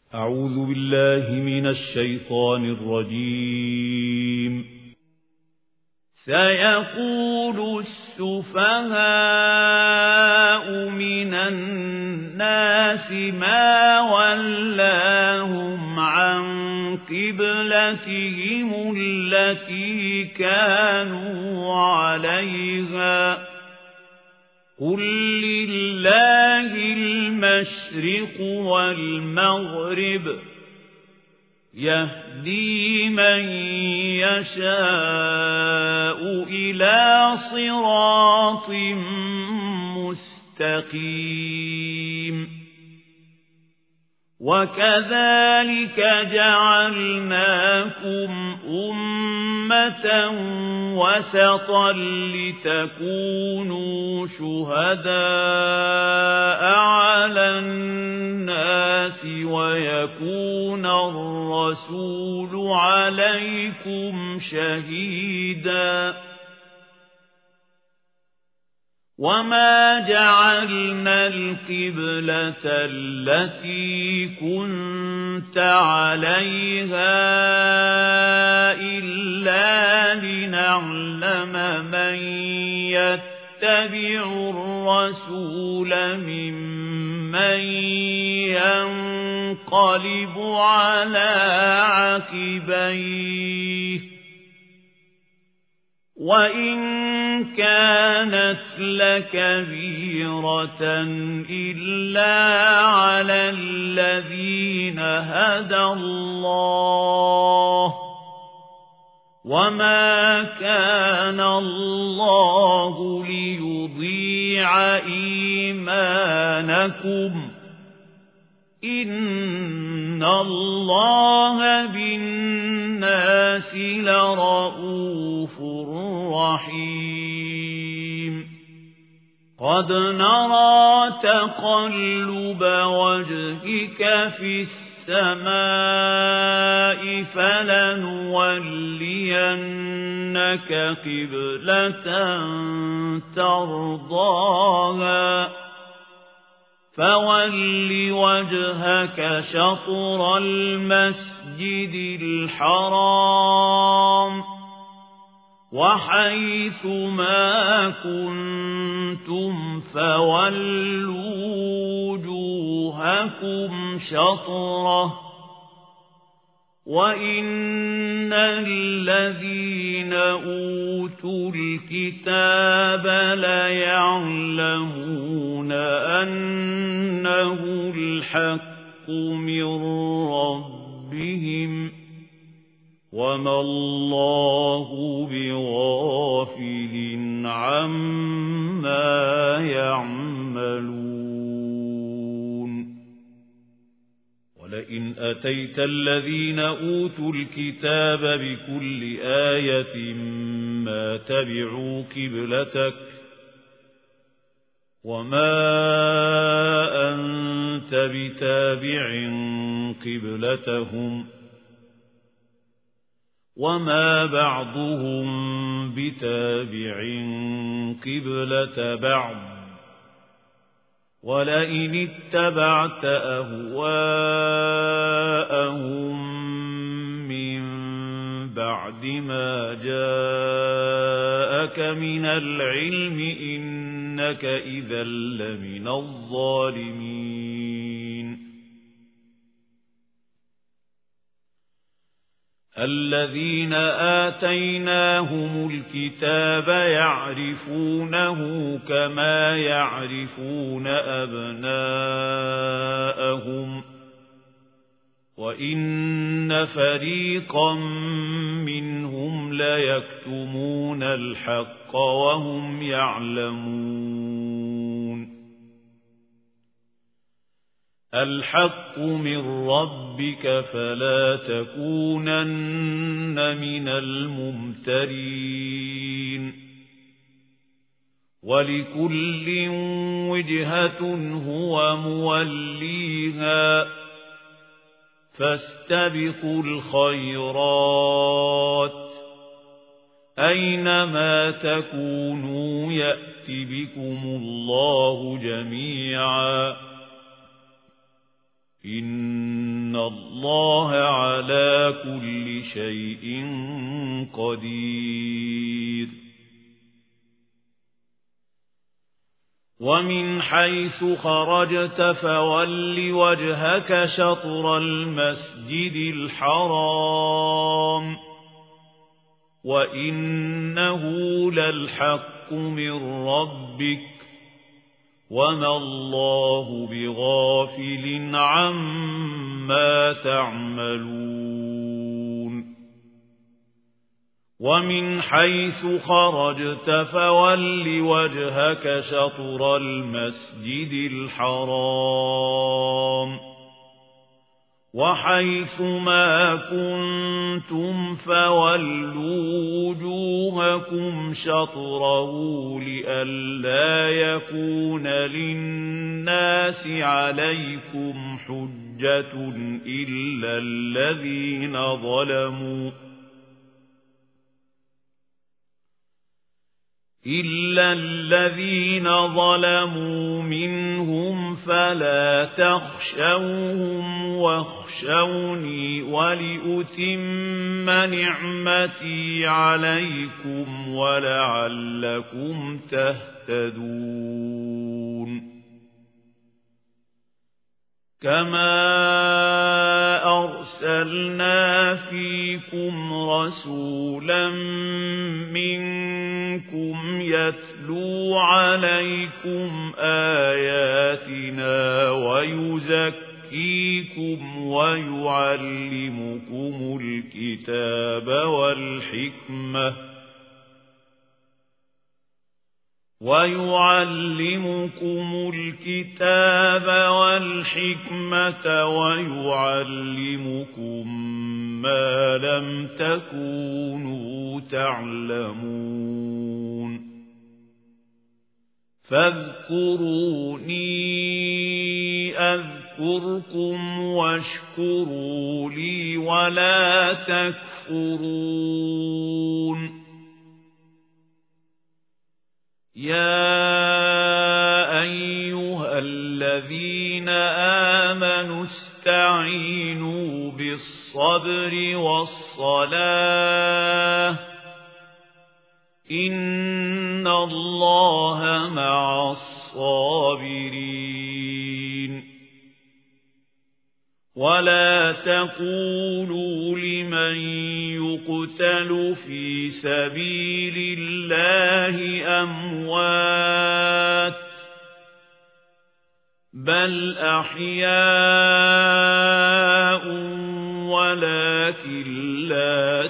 أعوذ بالله من الشيطان الرجيم. سيقول السفهاء من الناس ما ولاهم عن قبلتهم التي كانوا عليها قل لله المشرق والمغرب يهدي من يشاء إلى صراط مستقيم وكذلك جعلناكم أمة وسطا لتكونوا شهداء على الناس ويكون الرسول عليكم شهيدا وما جعلنا القبلة التي كنت عليها إلا لنعلم من يتبع الرسول ممن ينقلب على عقبيه وإن كانت لكبيرة إلا على الذين هدى الله وما كان الله ليضيع إيمانكم إن الله بالناس لرءوف رحيم قد نرى تقلب وجهك في السماء فلنولينك قبلة ترضاها فول وجهك شطر المسجد الحرام وحيث ما كنتم فولوا وجوهكم شطره وإن الذين أوتوا الكتاب ليعلمون أنه الحق من ربهم وما الله بغافل عما يعملون ولئن أتيت الذين أوتوا الكتاب بكل آية ما تبعوا قبلتك وما أنت بتابع قبلتهم وما بعضهم بتابع قبلة بعض ولئن اتبعت أهواءهم من بعد ما جاءك من العلم إنك إذا لمن الظالمين الذين آتيناهم الكتاب يعرفونه كما يعرفون أبناءهم وإن فريقا منهم ليكتمون الحق وهم يعلمون الحق من ربك فلا تكونن من الممترين ولكل وجهة هو موليها فاستبقوا الخيرات أينما تكونوا يأت بكم الله جميعا إن إن الله على كل شيء قدير ومن حيث خرجت فول وجهك شطر المسجد الحرام وإنه للحق من ربك وما الله بغافل عما تعملون ومن حيث خرجت فول وجهك شطر المسجد الحرام وحيث ما كنتم فولوا وجوهكم شطره لئلا يكون للناس عليكم حجة إلا الذين ظلموا منهم فلا تخشوهم واخشوني ولأتم نعمتي عليكم ولعلكم تهتدون كما أرسلنا فيكم رسولا منكم يتلو عليكم آياتنا ويزكيكم ويعلمكم الكتاب والحكمة ويعلمكم ما لم تكونوا تعلمون فاذكروني أذكركم واشكروا لي ولا تكفرون يا أيها الذين آمنوا استعينوا بالصبر والصلاة إن الله مع الصابرين ولا تقولوا لمن يقتل في سبيل الله أموات بل أحياء ولكن لا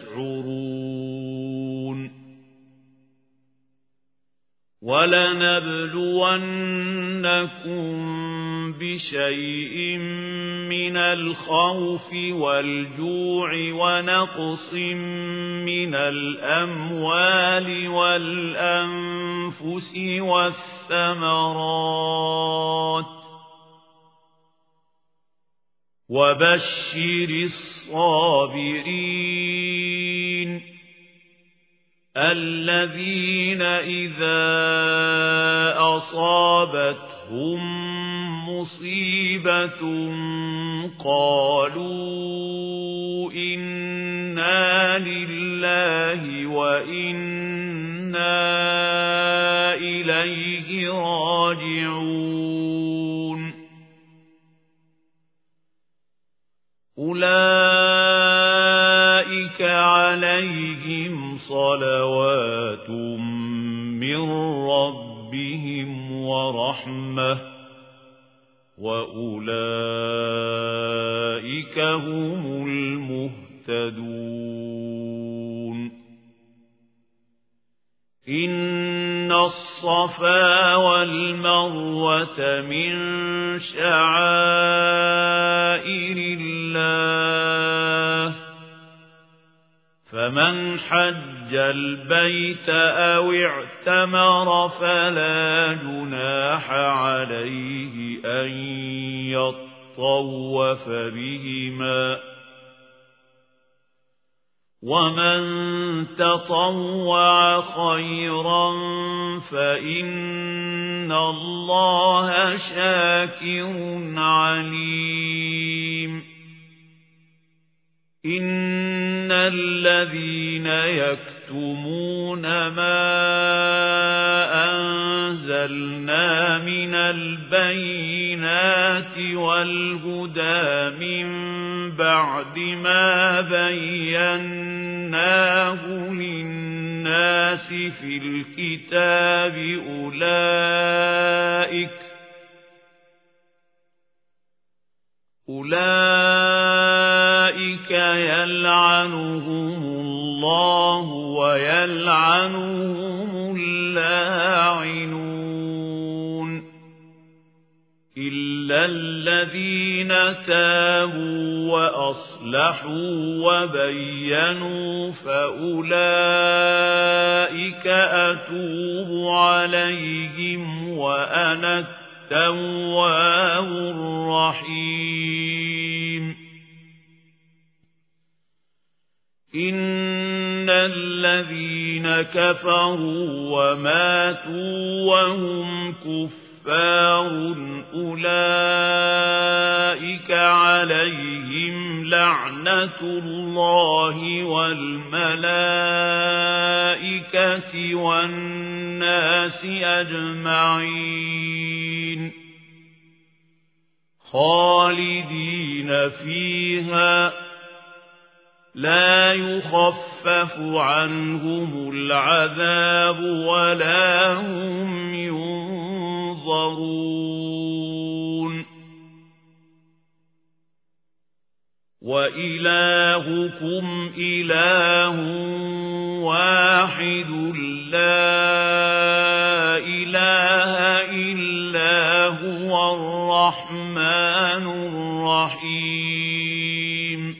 تشعرون ولنبلونكم بشيء من الخوف والجوع ونقص من الأموال والأنفس والثمرات وبشر الصابرين الذين إذا أصابتهم مصيبة قالوا إنا لله وإنا إليه راجعون أولئك عليهم صلوات من ربهم ورحمة وأولئك هم المهتدون إن الصفا والمروة من شعائر الله فمن حج البيت أو اعتمر فلا جناح عليه أن يطوف بهما ومن تطوع خيرا فإن الله شاكر عليم إن الذين يكتمون ما أنزلنا من البينات والهدى من بعد ما بيناه للناس في الكتاب أولئك يلعنهم الله ويلعنهم اللاعنون إلا الذين تابوا وأصلحوا وبينوا فأولئك أتوب عليهم وأنا التواب الرحيم إن الذين كفروا وماتوا وهم كفار أولئك عليهم لعنة الله والملائكة والناس أجمعين خالدين فيها لا يخفف عنهم العذاب ولا هم ينظرون وإلهكم إله واحد لا إله إلا هو الرحمن الرحيم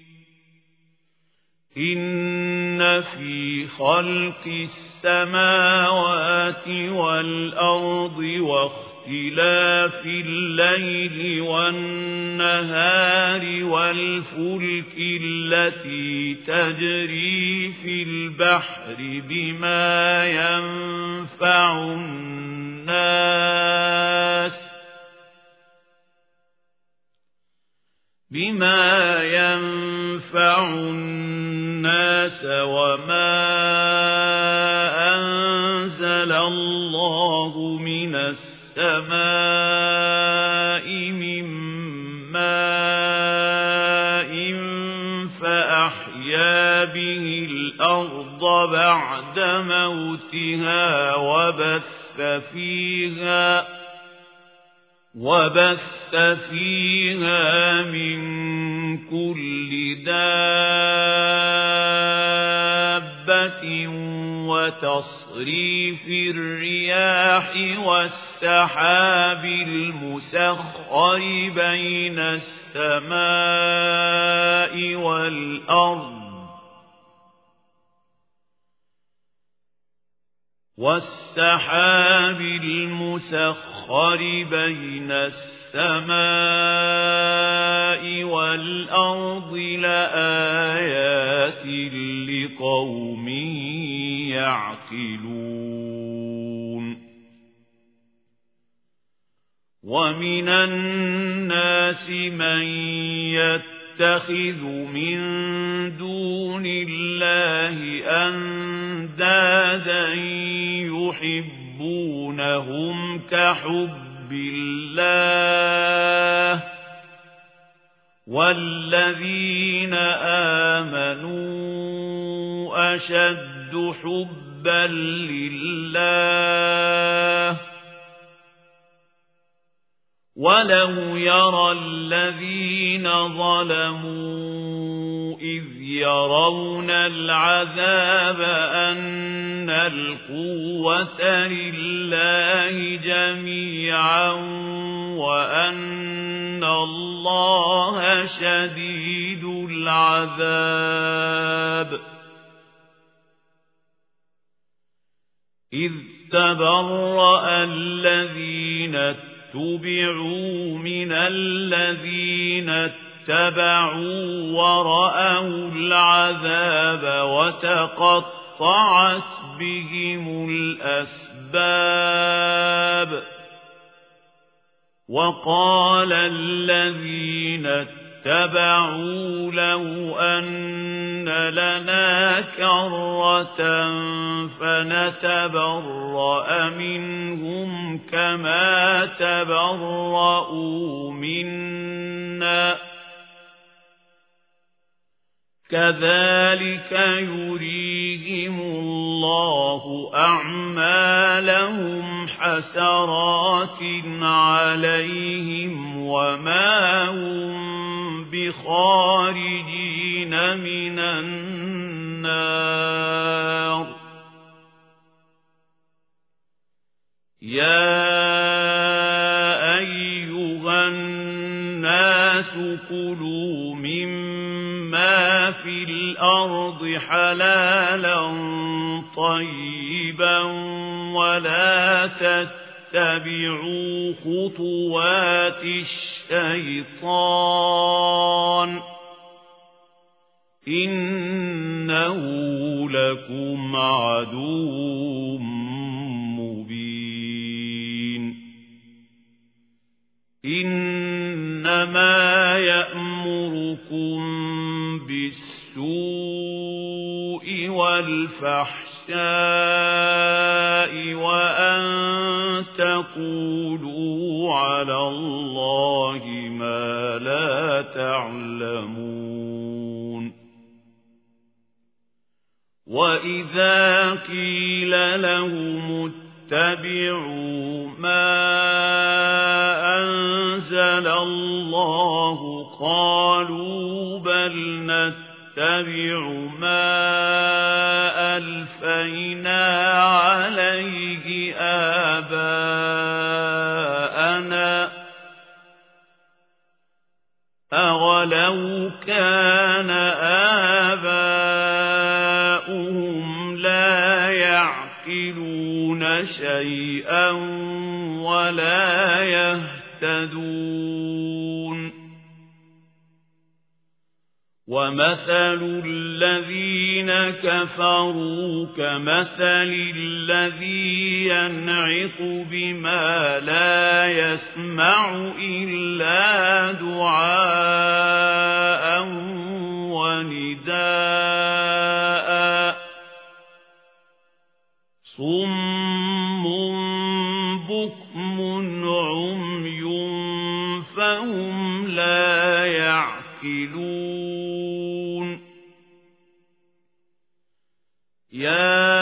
إن في خلق السماوات والأرض واختلاف الليل والنهار والفلك التي تجري في البحر بما ينفع الناس وما أنزل الله من السماء من ماء فأحيا به الأرض بعد موتها وبث فيها من كل دابة وتصريف الرياح والسحاب المسخر بين السماء والأرض لآيات لقوم يعقلون ومن الناس من يتخذ من دون الله أندادا يحبونهم كحب الله والذين آمنوا أشد حبا لله ولو يرى الذين ظلموا إذ يرون العذاب أن القوة لله جميعا وأن الله شديد العذاب إذ تبرأ الذين اتبعوا من الذين اتبعوا ورأوا العذاب وتقطعت بهم الأسباب وقال الذين اتبعوا لو أن لنا كرة فنتبرأ منهم كما تبرؤوا منا كذلك يريهم الله أعمالهم حسرات عليهم وما هم بخارجين من النار يا أيها الناس كلوا مما في الأرض حلالا طيبا ولا تتبعوا خطوات الشيطان إنه لكم عدو مبين إنما يأمركم بالسوء والفحشاء وأن تقولوا على الله ما لا تعلمون وإذا قيل لهم اتبعوا ما أنزل الله قالوا بل نتبع ما ألفينا عليه آباءنا أولو كان آباؤهم لا يعقلون شيئا ولا يهتدون ومثل الذين كفروا كمثل الذي ينعق بما لا يسمع إلا دعاء ونداء صم بكم عمي فهم لا يعقلون يا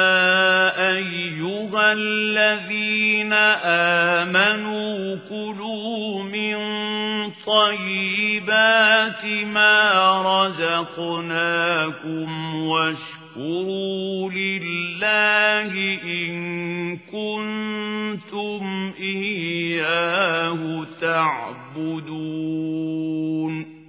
أيها الذين آمنوا كلوا من طيبات ما رزقناكم واشكروا لله إن كنتم إياه تعبدون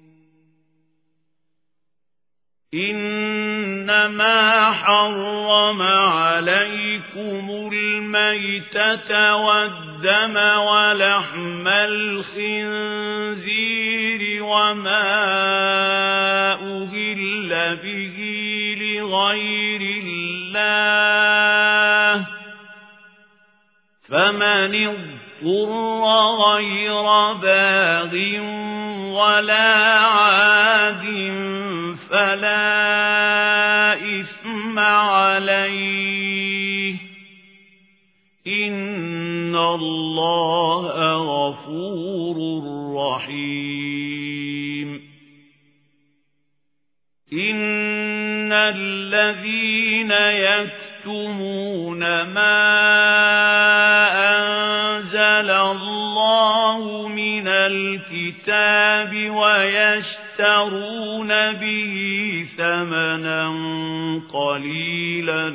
إنما حرم عليكم الميتة والدم ولحم الخنزير وما أهل به لغير الله فمن اضطر غير باغ ولا عاد فلا إثم عليه إن الله غفور رحيم إن الذين يكتمون ما أنزل الله من الكتاب ويشترون به ثمنا قليلا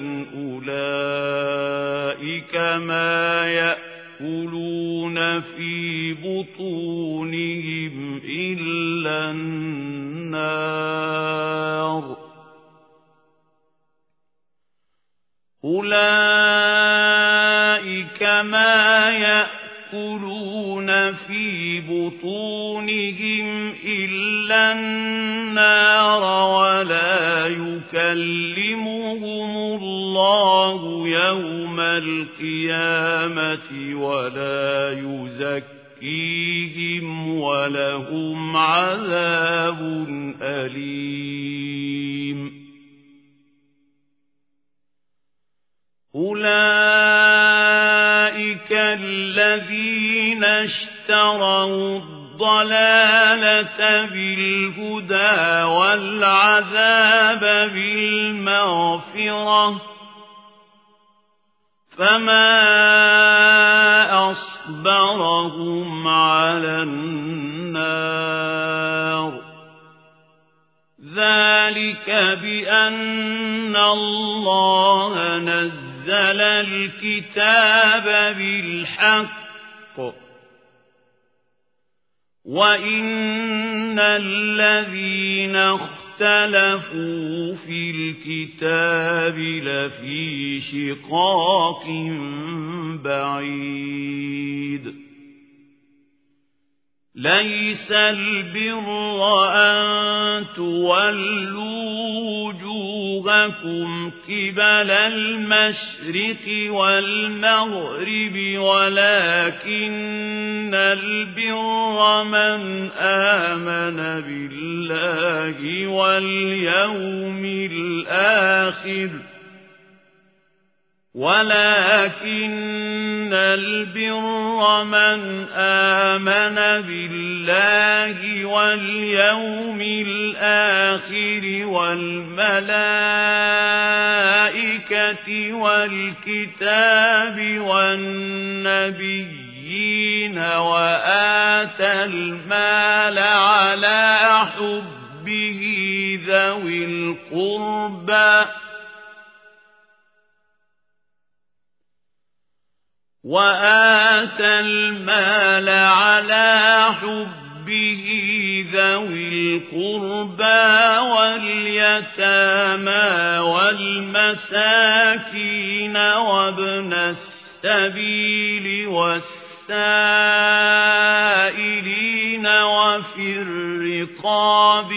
أولئك ما يأكلون في بطونهم إلا النار أولئك ما يأكلون في بطونهم إلا النار ولا يكلمهم الله يوم القيامة ولا يزكيهم ولهم عذاب أليم أولئك الذين اشتروا الضلالة بالهدى والعذاب بالمغفرة فما أصبرهم على النار ذلك بأن الله نزل الكتاب بالحق وإن الذين اختلفوا في الكتاب لفي شقاق بعيد ليس البر أن تولوا وجوهكم قبل المشرق والمغرب ولكن البر من آمن بالله واليوم الآخر ولكن البر من آمن بالله واليوم الآخر والملائكة والكتاب والنبيين وآتى المال على حبه ذوي القربى وآتى المال على حبه ذوي القربى واليتامى والمساكين وابن السبيل والسائلين وفي الرقاب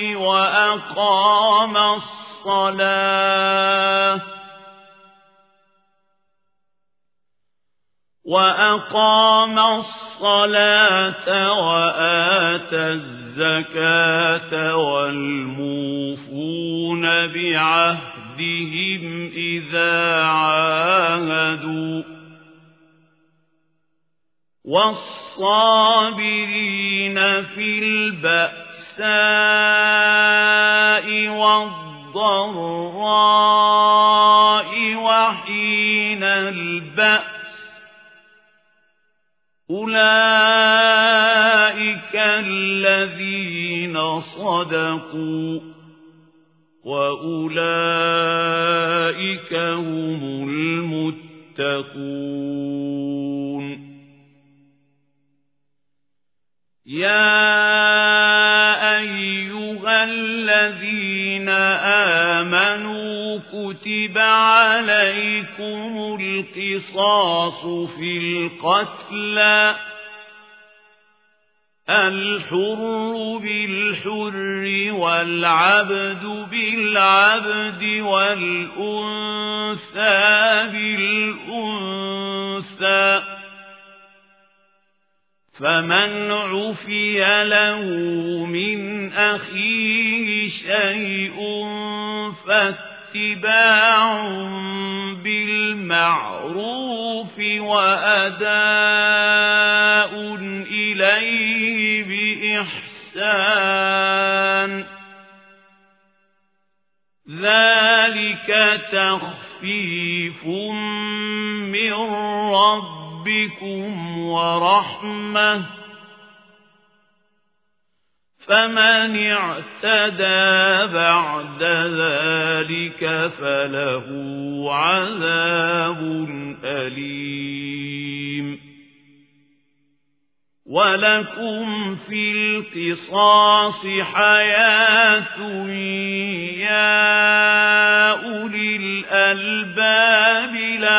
وأقام الصلاة وآتى الزكاة والموفون بعهدهم إذا عاهدوا والصابرين في البأساء والضراء وحين البأس أولئك الذين صدقوا وأولئك هم المتقون يا أيها الذين آمنوا كتب عليكم القصاص في القتلى الحر بالحر والعبد بالعبد والأنثى بالأنثى فمن عفي له من أخيه شيء فاتباع بالمعروف وأداء إليه بإحسان ذلك تخفيف من ربكم ورحمة فمن اعتدى بعد ذلك فله عذاب أليم ولكم في القصاص حياة يا أولي الألباب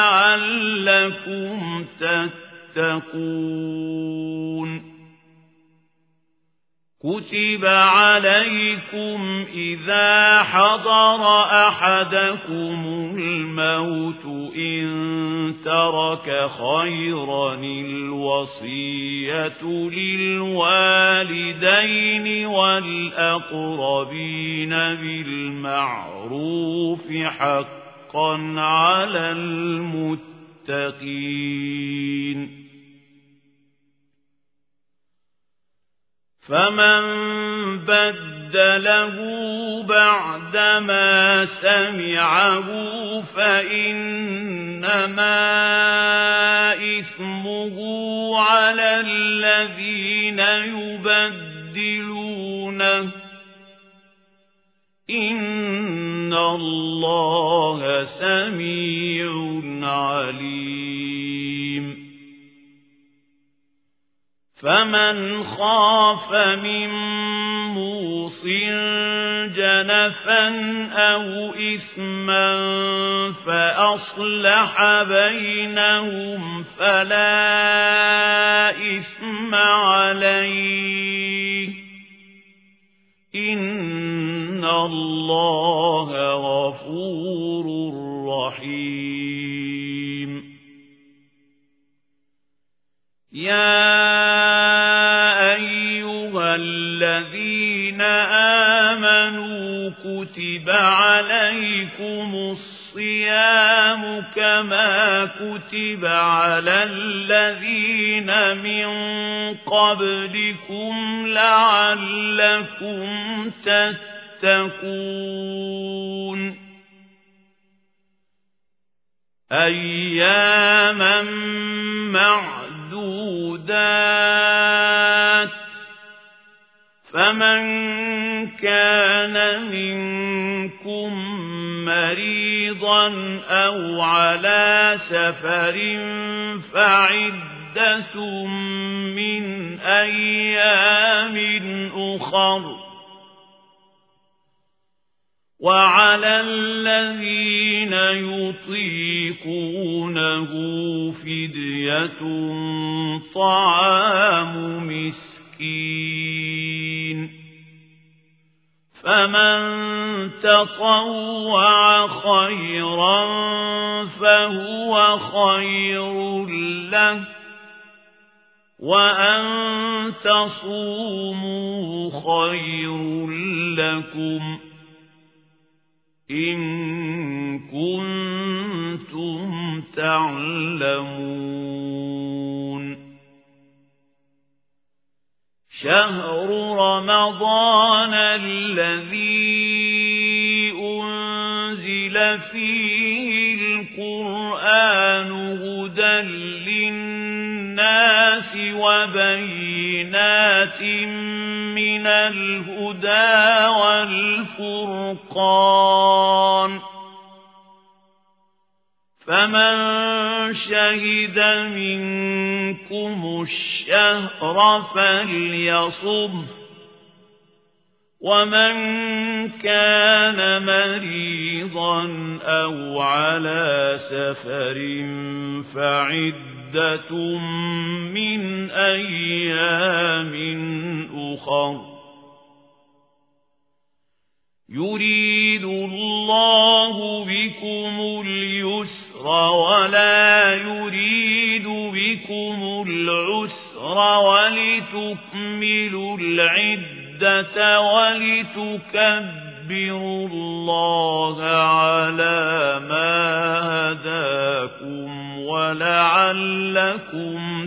لعلكم تتقون كتب عليكم إذا حضر أحدكم الموت إن ترك خيرا الوصية للوالدين والأقربين بالمعروف حقا على المتقين فمن بدله بعدما سمعه فإنما إثمه على الذين يبدلونه إن الله سميع عليم فمن خاف من موصٍ جنفا أو إثما فأصلح بينهم فلا إثم عليه إن الله غفور رحيم يا أيها الذين آمنوا كتب عليكم الصيام كما كتب على الذين من قبلكم لعلكم تتقون أياما معدودات فمن كان منكم مريضا أو على سفر فعدة من أيام أخر وعلى الذين يطيقونه فدية طعام مسكين فمن تطوع خيرا فهو خير له وأن تصوموا خير لكم إن كنتم تعلمون شهر رمضان الذي أنزل فيه القرآن هدى للناس وبينات من الهدى والفرقان فمن شهد منكم الشهر فليصمه ومن كان مريضا أو على سفر فعدة من أيام أخر يريد الله بكم اليسر ولا يريد بكم العسر ولتكملوا العدة ولتكبروا الله على ما هداكم ولعلكم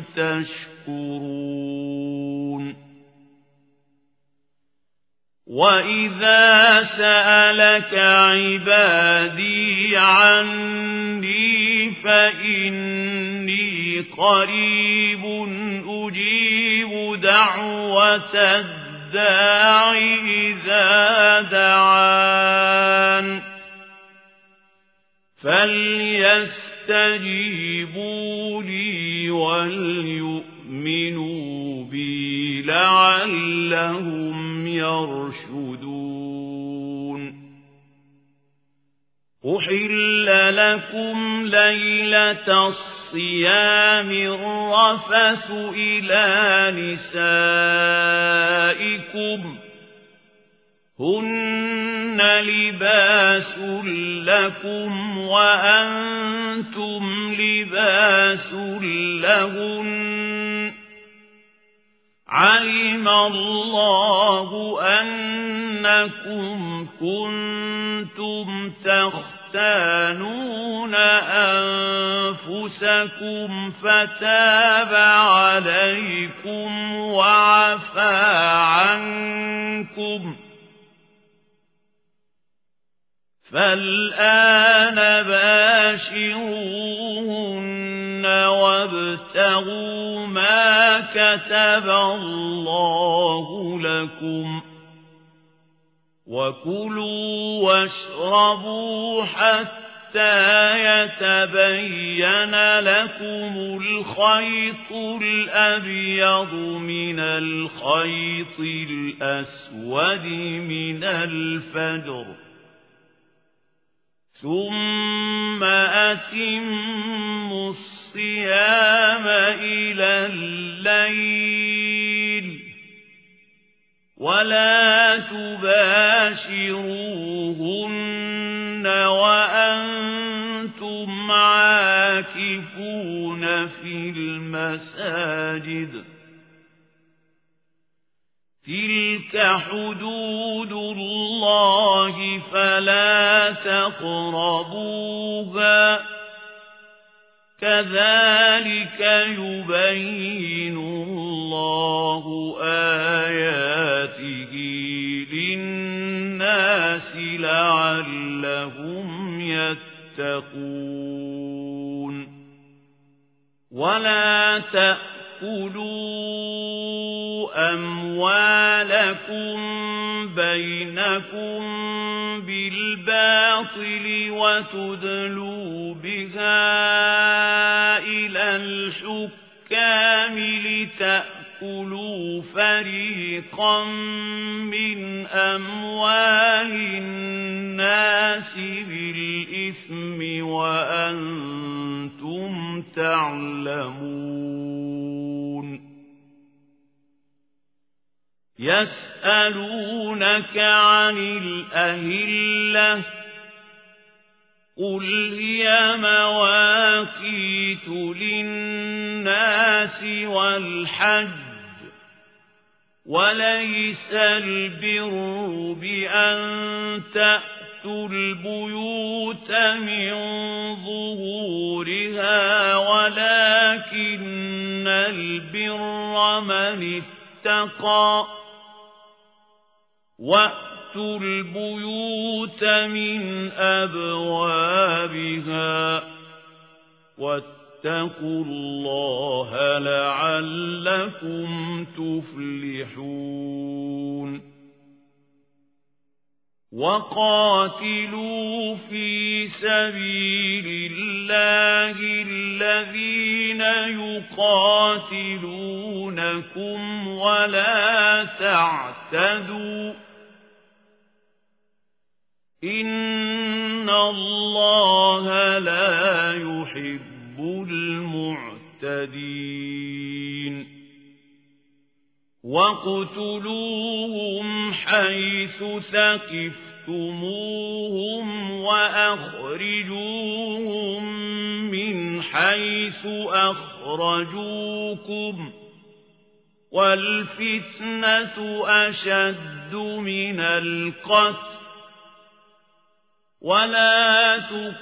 تشكرون وَإِذَا سَأَلَكَ عِبَادِي عَنِّي فَإِنِّي قَرِيبٌ أُجِيبُ دَعْوَةَ الدَّاعِ إِذَا دَعَانِ فَلْيَسْتَجِيبُوا لِي وَلْيُؤْمِنُوا بِي لَعَلَّهُمْ يرشدون أحل لكم ليلة الصيام الصيام الرفث إلى نسائكم هن لباس لكم وأنتم لباس لهن علم الله أنكم كنتم تختانون أنفسكم فتاب عليكم وعفى عنكم فالآن باشروهن وابتغوا ما كتب الله لكم وكلوا واشربوا حتى يتبين لكم الخيط الأبيض من الخيط الأسود من الفجر ثم أتموا الصيام إلى الليل ولا تباشروهن وأنتم عاكفون في المساجد تلك حدود الله فلا تقربوها كذلك يبين الله آياته للناس لعلهم يتقون ولا تأكلوا أموالكم بينكم بالباطل وتدلوا بها إلى الحكام لتأكلوا فريقا من أموال الناس بالإثم وأنتم تعلمون يسألونك عن الأهلة قل هي مواقيت للناس والحج وليس البر بأن تأتوا البيوت من ظهورها ولكن البر من اتقى وأتوا البيوت من أبوابها واتقوا الله لعلكم تفلحون وقاتلوا في سبيل الله الذين يقاتلونكم ولا تعتدوا إن الله لا يحب المعتدين واقتلوهم حيث ثقفتموهم وأخرجوهم من حيث أخرجوكم والفتنة أشد من القتل ولا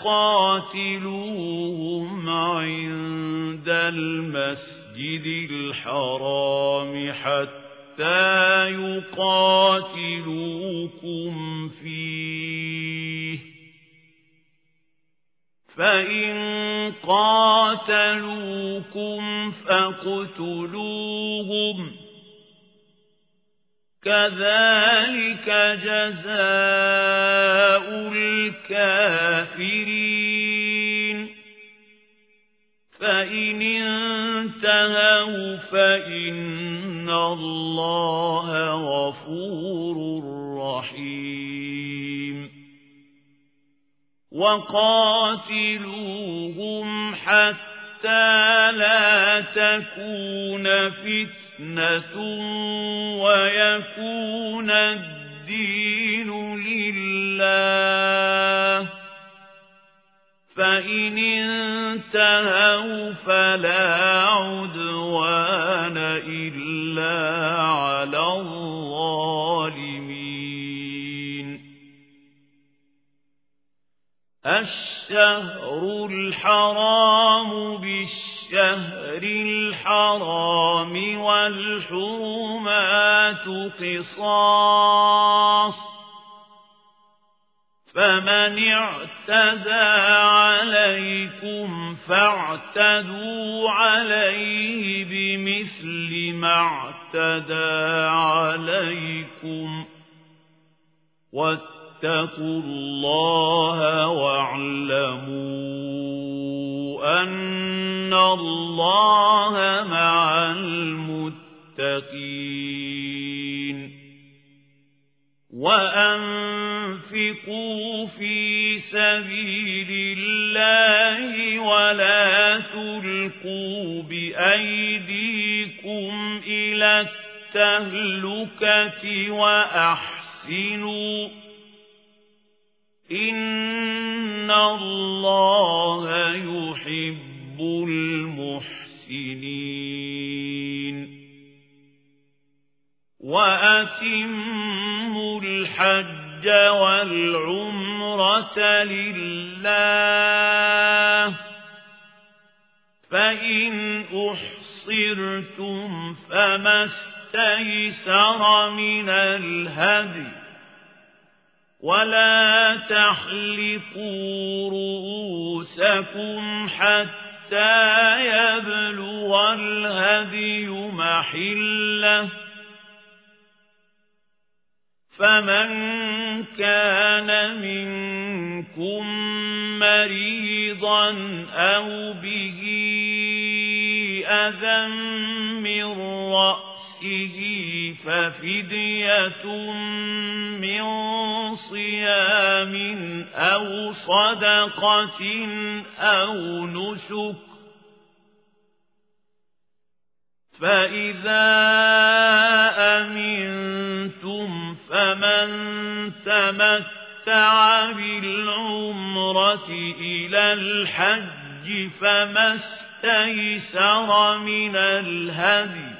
تقاتلوهم عند المسجد الحرام حتى يقاتلوكم فيه فإن قاتلوكم فاقتلوهم كذلك جزاء الكافرين فإن انتهوا فإن الله غفور رحيم وقاتلوهم حتى لا تكون فتنة ويكون الدين لله. فإن انتهوا فلا عدوان إلا على الظالمين. الشهر الحرام بالشهر الحرام والحرمات قصاص، فمن اعتدى عليكم فاعتدوا عليه بمثل ما اعتدى عليكم، واتقوا الله واعلموا أن الله مع المتقين. وأنفقوا في سبيل الله ولا تلقوا بأيديكم إلى التهلكة وأحسنوا إن الله يحب المحسنين. وأتموا الحج والعمرة لله، فإن أحصرتم فما استيسر من الهدي، ولا تحلقوا رؤوسكم حتى يبلغ الهدي محله، فمن كان منكم مريضا أو به أذى من رأسه ففدية من صيام أو صدقة أو نسك، فإذا أمنتم فمن تمتع بالعمرة إلى الحج فما استيسر من الهدي،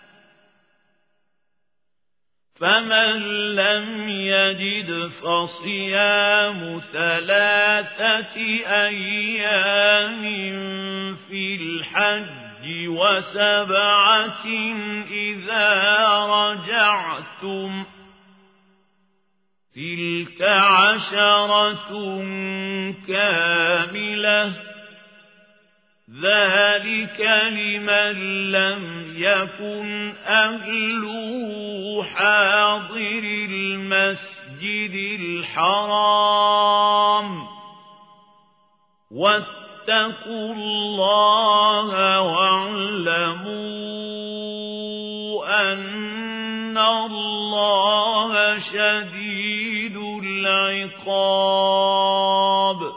فمن لم يجد فصيام 3 أيام في الحج و7 إذا رجعتم، تلك 10 كاملة، ذلك لمن لم يكن أهله حاضر المسجد الحرام. واتقوا الله واعلموا أن الله شديد العقاب.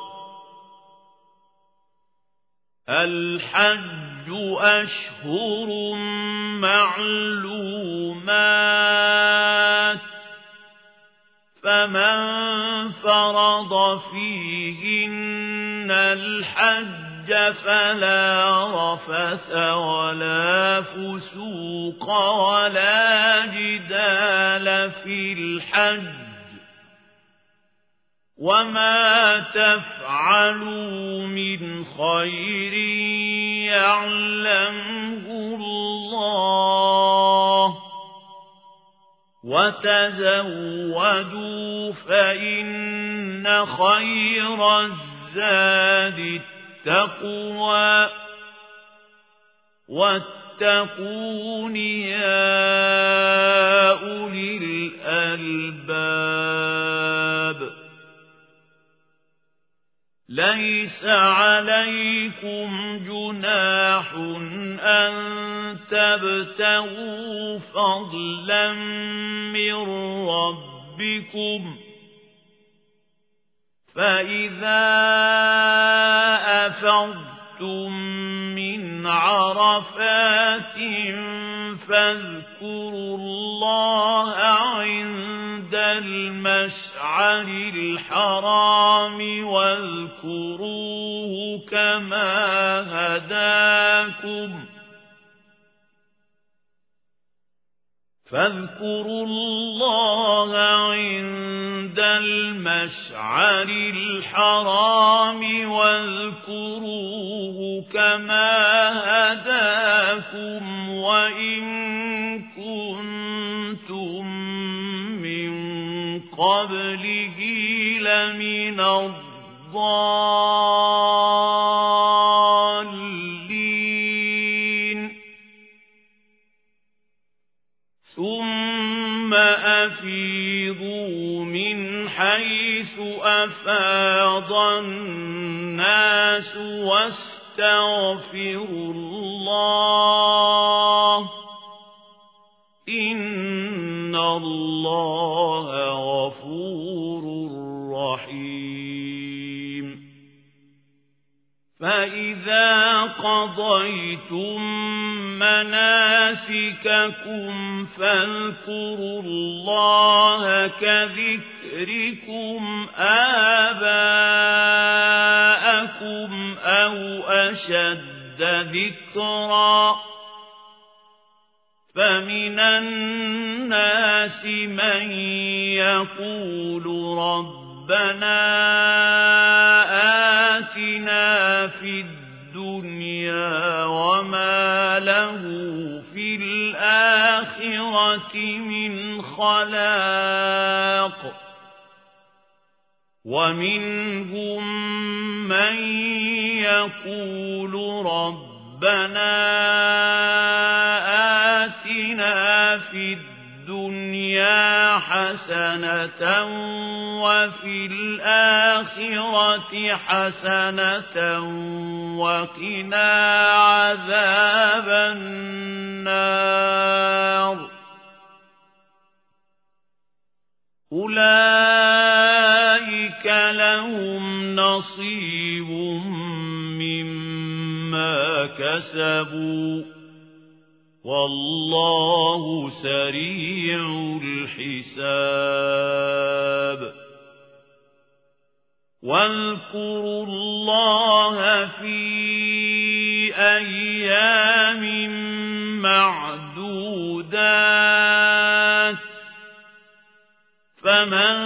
الحج أشهر معلومات، فمن فرض فيهن الحج فلا رفث ولا فسوق ولا جدال في الحج، وما تفعلوا من خير يعلمه الله، وتزودوا فإن خير الزاد التقوى، واتقون يا أولي الألباب. ليس عليكم جناح أن تبتغوا فضلا من ربكم، فإذا أفضتم من عرفات فاذكروا الله عند المشعر الحرام واذكروه كما هداكم فاذكروا الله عند المشعر الحرام واذكروه كما هداكم وإن كنتم من قبله لمن الضالين ثم أفيضوا من حيث أفاض الناس واستغفروا الله إن الله غفور رحيم فإذا قضيتم مناسككم فاذكروا الله كذكركم آباءكم أو أشد ذكرا فمن الناس من يقول ربنا آتنا في الدنيا وما له في الآخرة من خلاق ومنهم من يقول ربنا آتنا في الدنيا حسنة وفي الآخرة حسنة وقنا عذاب النار أولئك لهم نصيب مما كسبوا والله سريع الحساب واذكروا الله في أيام معدودات فمن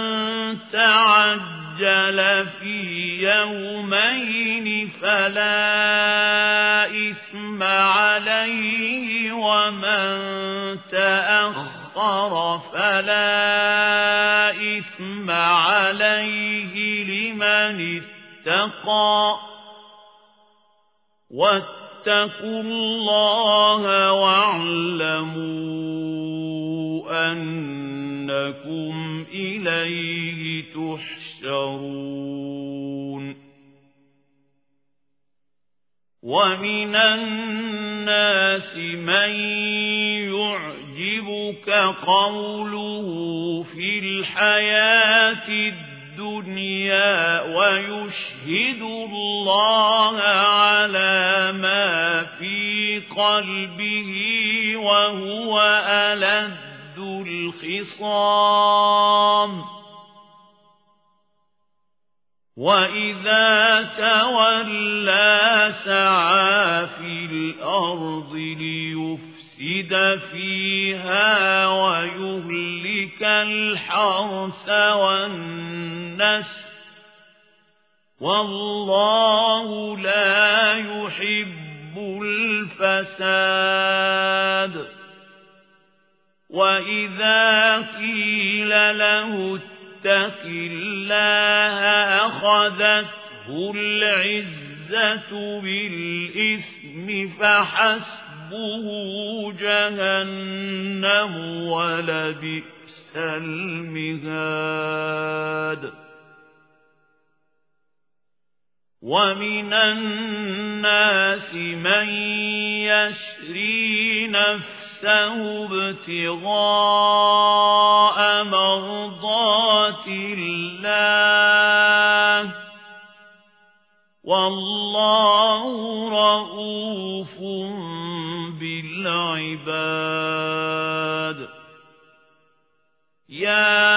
تعجل في يومين فلا إثم عليه ومن تأخر فلا إثم عليه لمن اتقى واتقوا الله واعلموا أنكم إليه تحشرون ومن الناس من يعجبك قوله في الحياة الدنيا ويشهد الله على ما في قلبه وهو ألد الخصام وإذا تولى سعى في الأرض ليفسد فيها ويهلك الحرث والنسل والله لا يحب الفساد وإذا قيل له اتق الله أخذته العزة بالإثم فحسبه جهنم ولبئس المهاد ومن الناس من يشري نفسه ابتغاء مرضات الله والله رؤوف بالعباد يا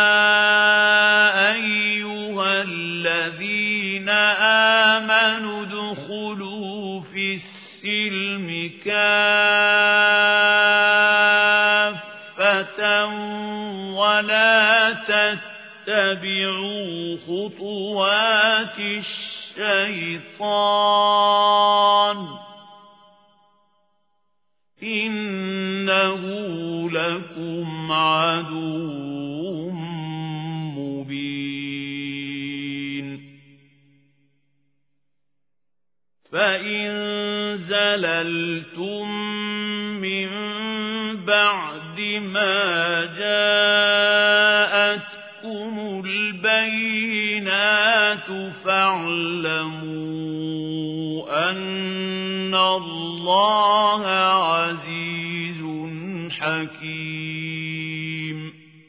أيها الذين آمنوا ادخلوا في السلم كافة ولا تتبعوا خطوات الشيطان إنه لكم عدو مبين فإن زللتم من بعد ما جاءتكم البينات فاعلموا أن الله عزيز حكيم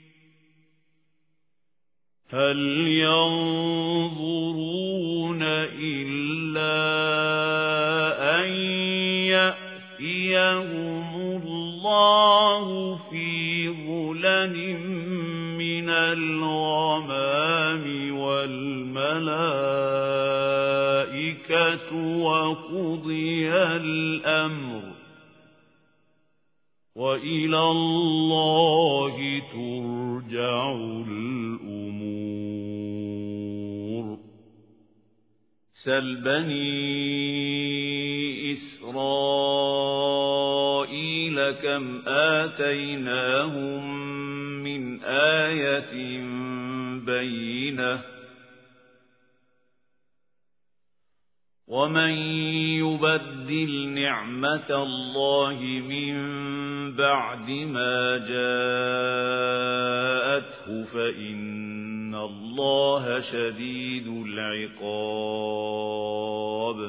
هل ينظرون إلا أن يأتيهم الله في ظلل من الغمام والملائكة وقضي الأمر وإلى الله ترجع الأمور سل بني إسرائيل كم آتيناهم من آية بينة ومن يبدل نعمة الله من بعد ما جاءته فإن الله شديد العقاب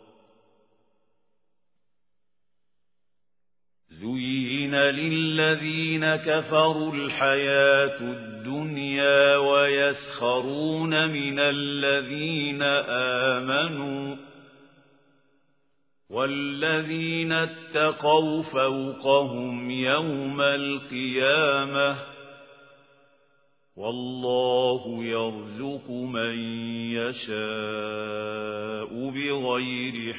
زين للذين كفروا الحياة الدنيا ويسخرون من الذين آمنوا والذين اتقوا فوقهم يوم القيامة والله يرزق من يشاء بغير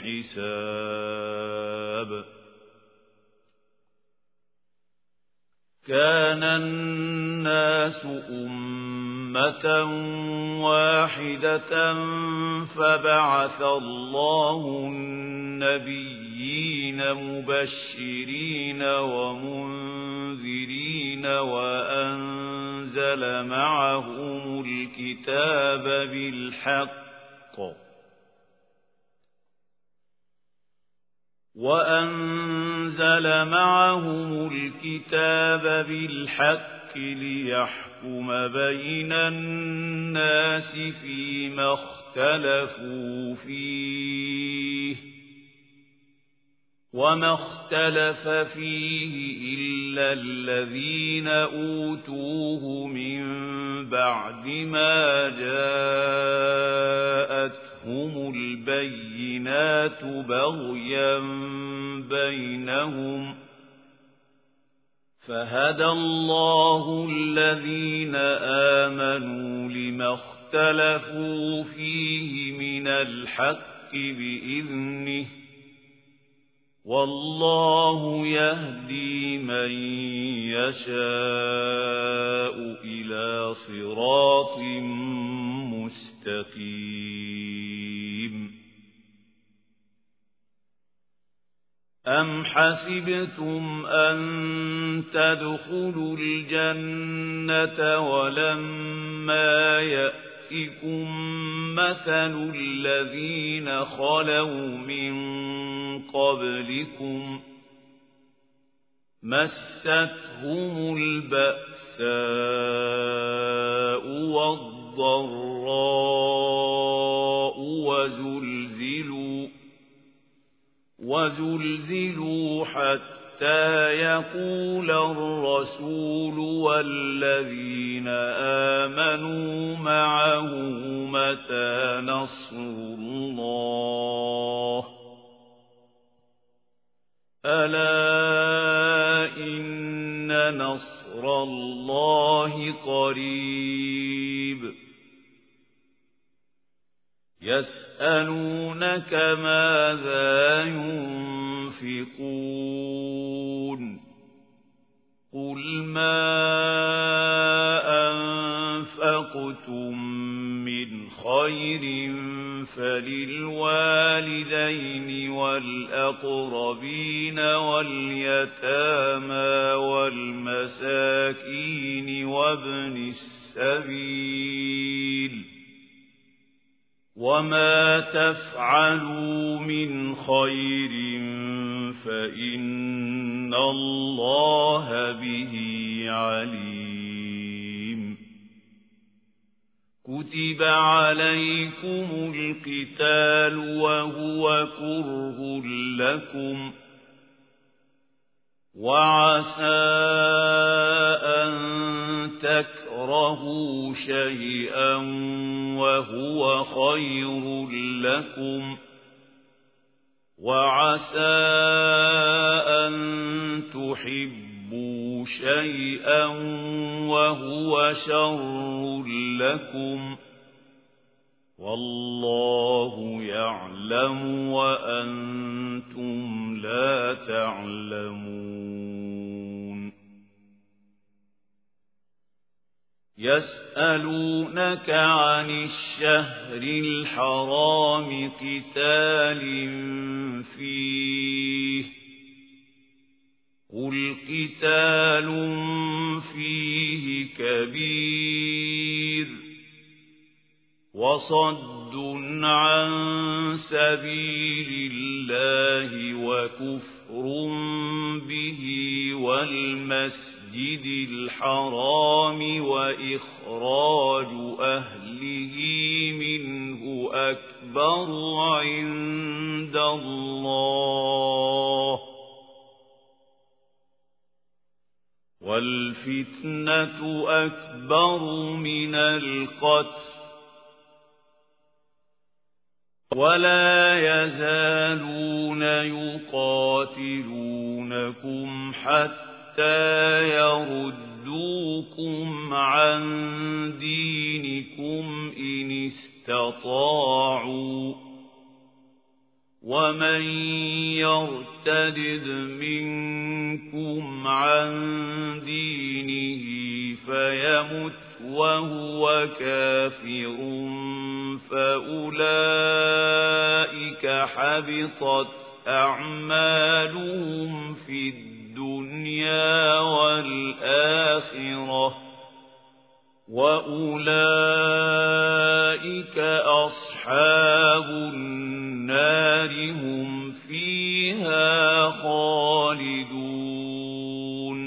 حساب كان الناس أمة واحدة فبعث الله النبيين مبشرين ومنذرين وأنزل معهم الكتاب بالحق ليحكم بين الناس فيما اختلفوا فيه وما اختلف فيه إلا الذين أوتوه من بعد ما جاءتهم البينات بغيا بينهم فهدى الله الذين آمنوا لما اختلفوا فيه من الحق بإذنه والله يهدي من يشاء إلى صراط مستقيم أم حسبتم أن تدخلوا الجنة ولما يأتكم مثل الذين خلوا من قبلكم مستهم البأساء والضراء وزلزلوا حتى يقول الرسول والذين آمنوا معه أتى نصر الله ألا إن نصر الله قريب يسألونك ماذا ينفقون قل ما أنفقتم من خير فللوالدين والأقربين واليتامى والمساكين وابن السبيل وما تفعلوا من خير فإن الله به عليم كتب عليكم القتال وهو كره لكم وعسى أن تكرهوا شيئا وهو خير لكم وعسى أن تحبوا شيئا وهو شر لكم والله يعلم وأنتم لا تعلمون يسألونك عن الشهر الحرام قتال فيه قل قتال فيه كبير وصد عن سبيل الله وكفر به والمسجد الحرام وإخراج أهله منه أكبر عند الله والفتنة أكبر من القتل ولا يزالون يقاتلونكم حتى يردوكم عن دينكم إن استطاعوا ومن يرتد منكم عن دينه فيمت وهو كافر فأولئك حبطت أعمالهم في الدنيا والآخرة وأولئك أصحاب النار هم فيها خالدون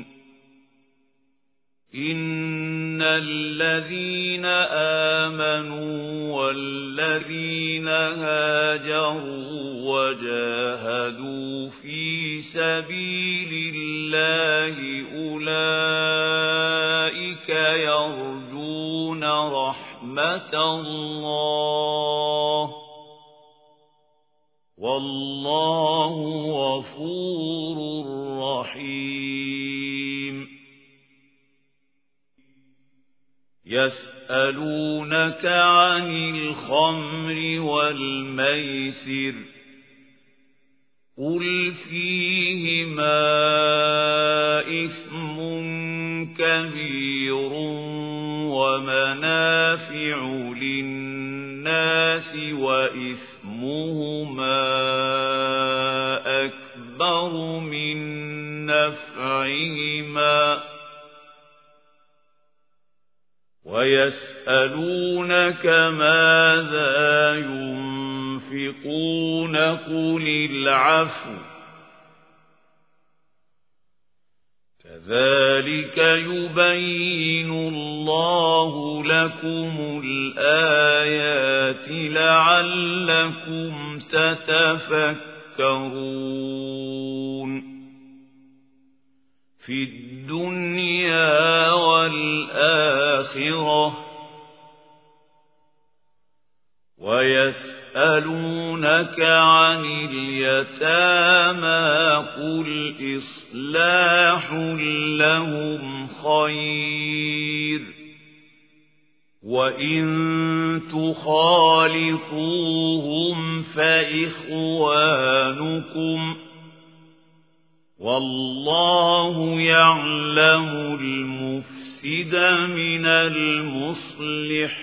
إن الذين آمنوا والذين هاجروا وجاهدوا في سبيل الله أولئك يرجون رحمة الله والله غفور رحيم يسألونك عن الخمر والميسر قل فيهما إثم كبير ومنافع للناس وإثمهما أكبر من نفعهما ويسألونك ماذا ينفقون قل العفو كذلك يبين الله لكم الآيات لعلكم تتفكرون في الدنيا والآخرة ويسألونك عن اليتامى قل إصلاح لهم خير وإن تخالطوهم فإخوانكم والله يعلم المفسد من المصلح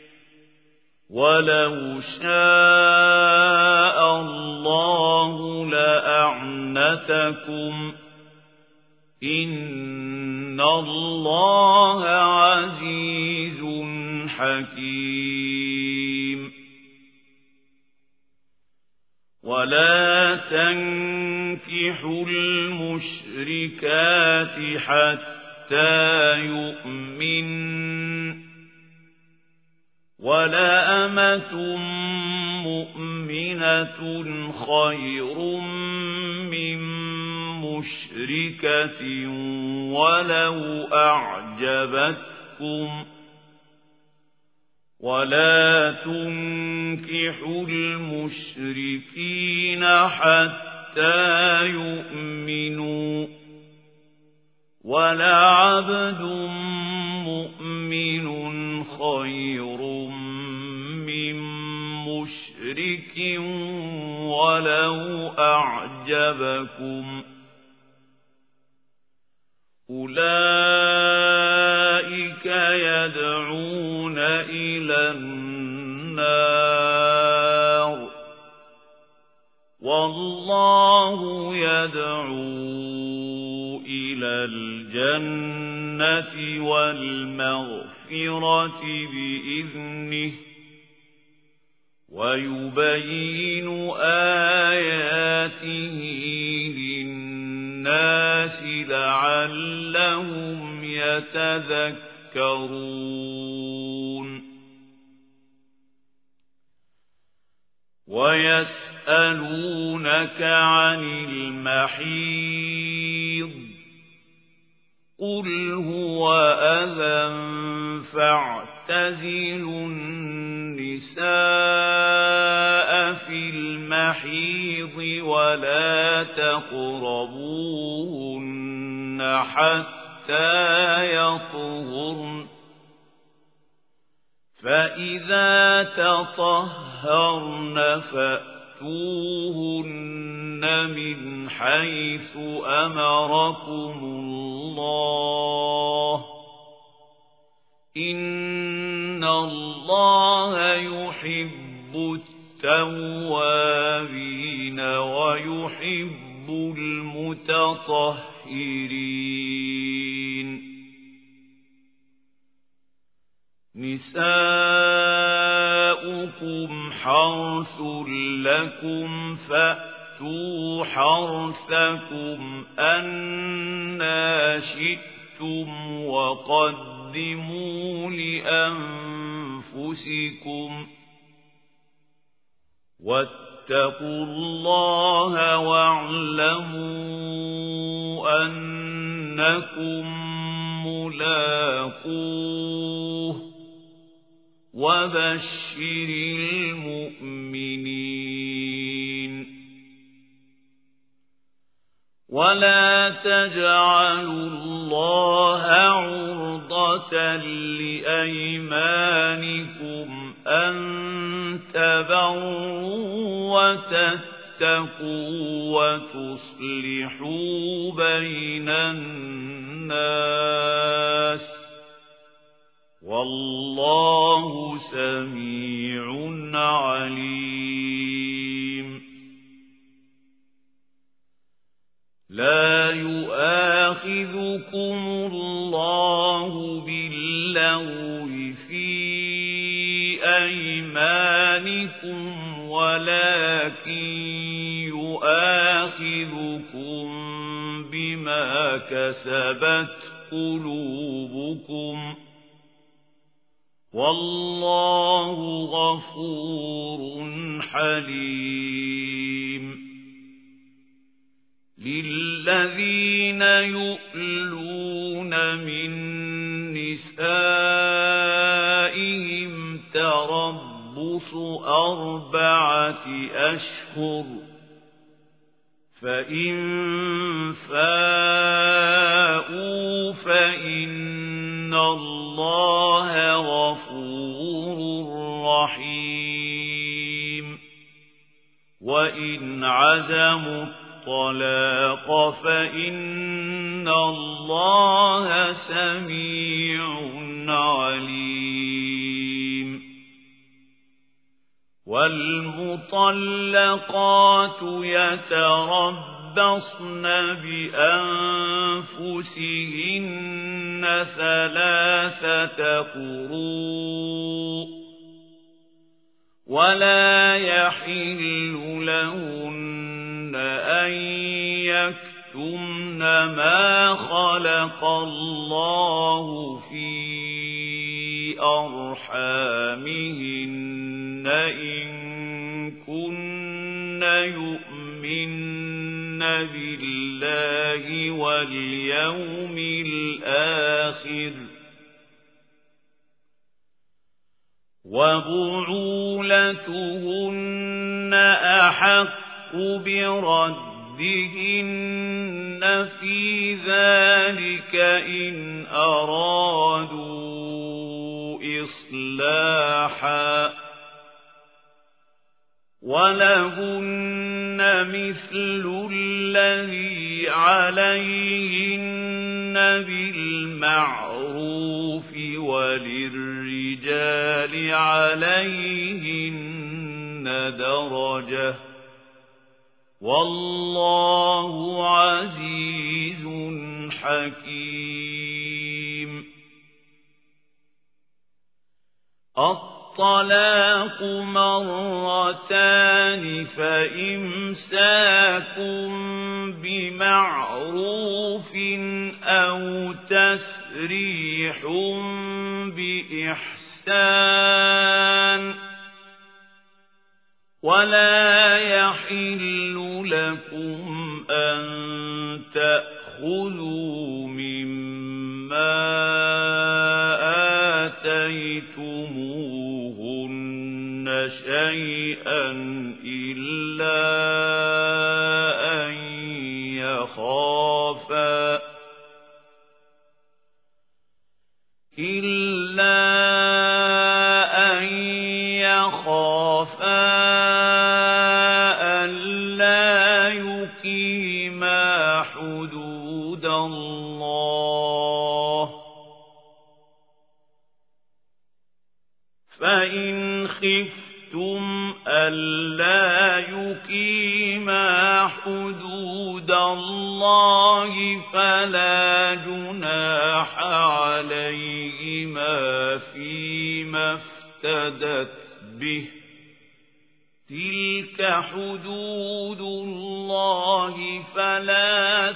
ولو شاء الله لأعنتكم إن الله عزيز حكيم ولا تنكحوا المشركات حتى يؤمنن ولأمة مؤمنة خير من مشركة ولو أعجبتكم ولا تنكحوا المشركين حتى يؤمنوا ولعبد مؤمن خير من مشرك ولو أعجبكم أولئك يدعون إلى النار والله يدعو إلى الجنة والمغفرة بإذنه ويبين آياته للناس لعلهم يتذكرون ويسألونك عن المحيض قل هو أذى فاعتزلوا النساء في المحيض ولا تقربوهن حتى يطهرن فإذا تطهرن فأتوهن من حيث أمركم الله إن الله يحب التوابين ويحب المتطهرين نساؤكم حرث لكم فأتوا حرثكم أنى شئتم وقدموا لأنفسكم واتقوا الله واعلموا أنكم ملاقوه وبشر المؤمنين ولا تجعلوا الله عرضة لأيمانكم أن تبروا وتتقوا وتصلحوا بين الناس والله سميع عليم لا يؤاخذكم الله باللغو في أيمانكم ولكن يؤاخذكم بما كسبت قلوبكم والله غفور حليم للذين يؤلون من نسائهم تربص تربص 4 أشهر فإن فاءوا فإن الله غفور رحيم وإن عزموا الطلاق فإن الله سميع عليم والمطلقات يتربصن بأنفسهن 3 قروء ولا يحل لهن أن يكتمن ما خلق الله في أرحامهن إن كن يؤمن بالله واليوم الآخر وبعولتهن أحق بردهن في ذلك إن أرادوا إصلاحا ولهن مثل الذي عليهن بالمعروف وللرجال عليهن درجة والله عزيز حكيم الطلاق مرتان فإمساك بمعروف أو تسريح بإحسان ولا يحل لكم أن تأخذوا مما آتيتموهن شيئا إلا أن يخافا ألا يقيما حدود الله فإن خفتم ألا يقيما حدود الله فلا جناح عليهما فيما افتدت به تلك حدود الله فلا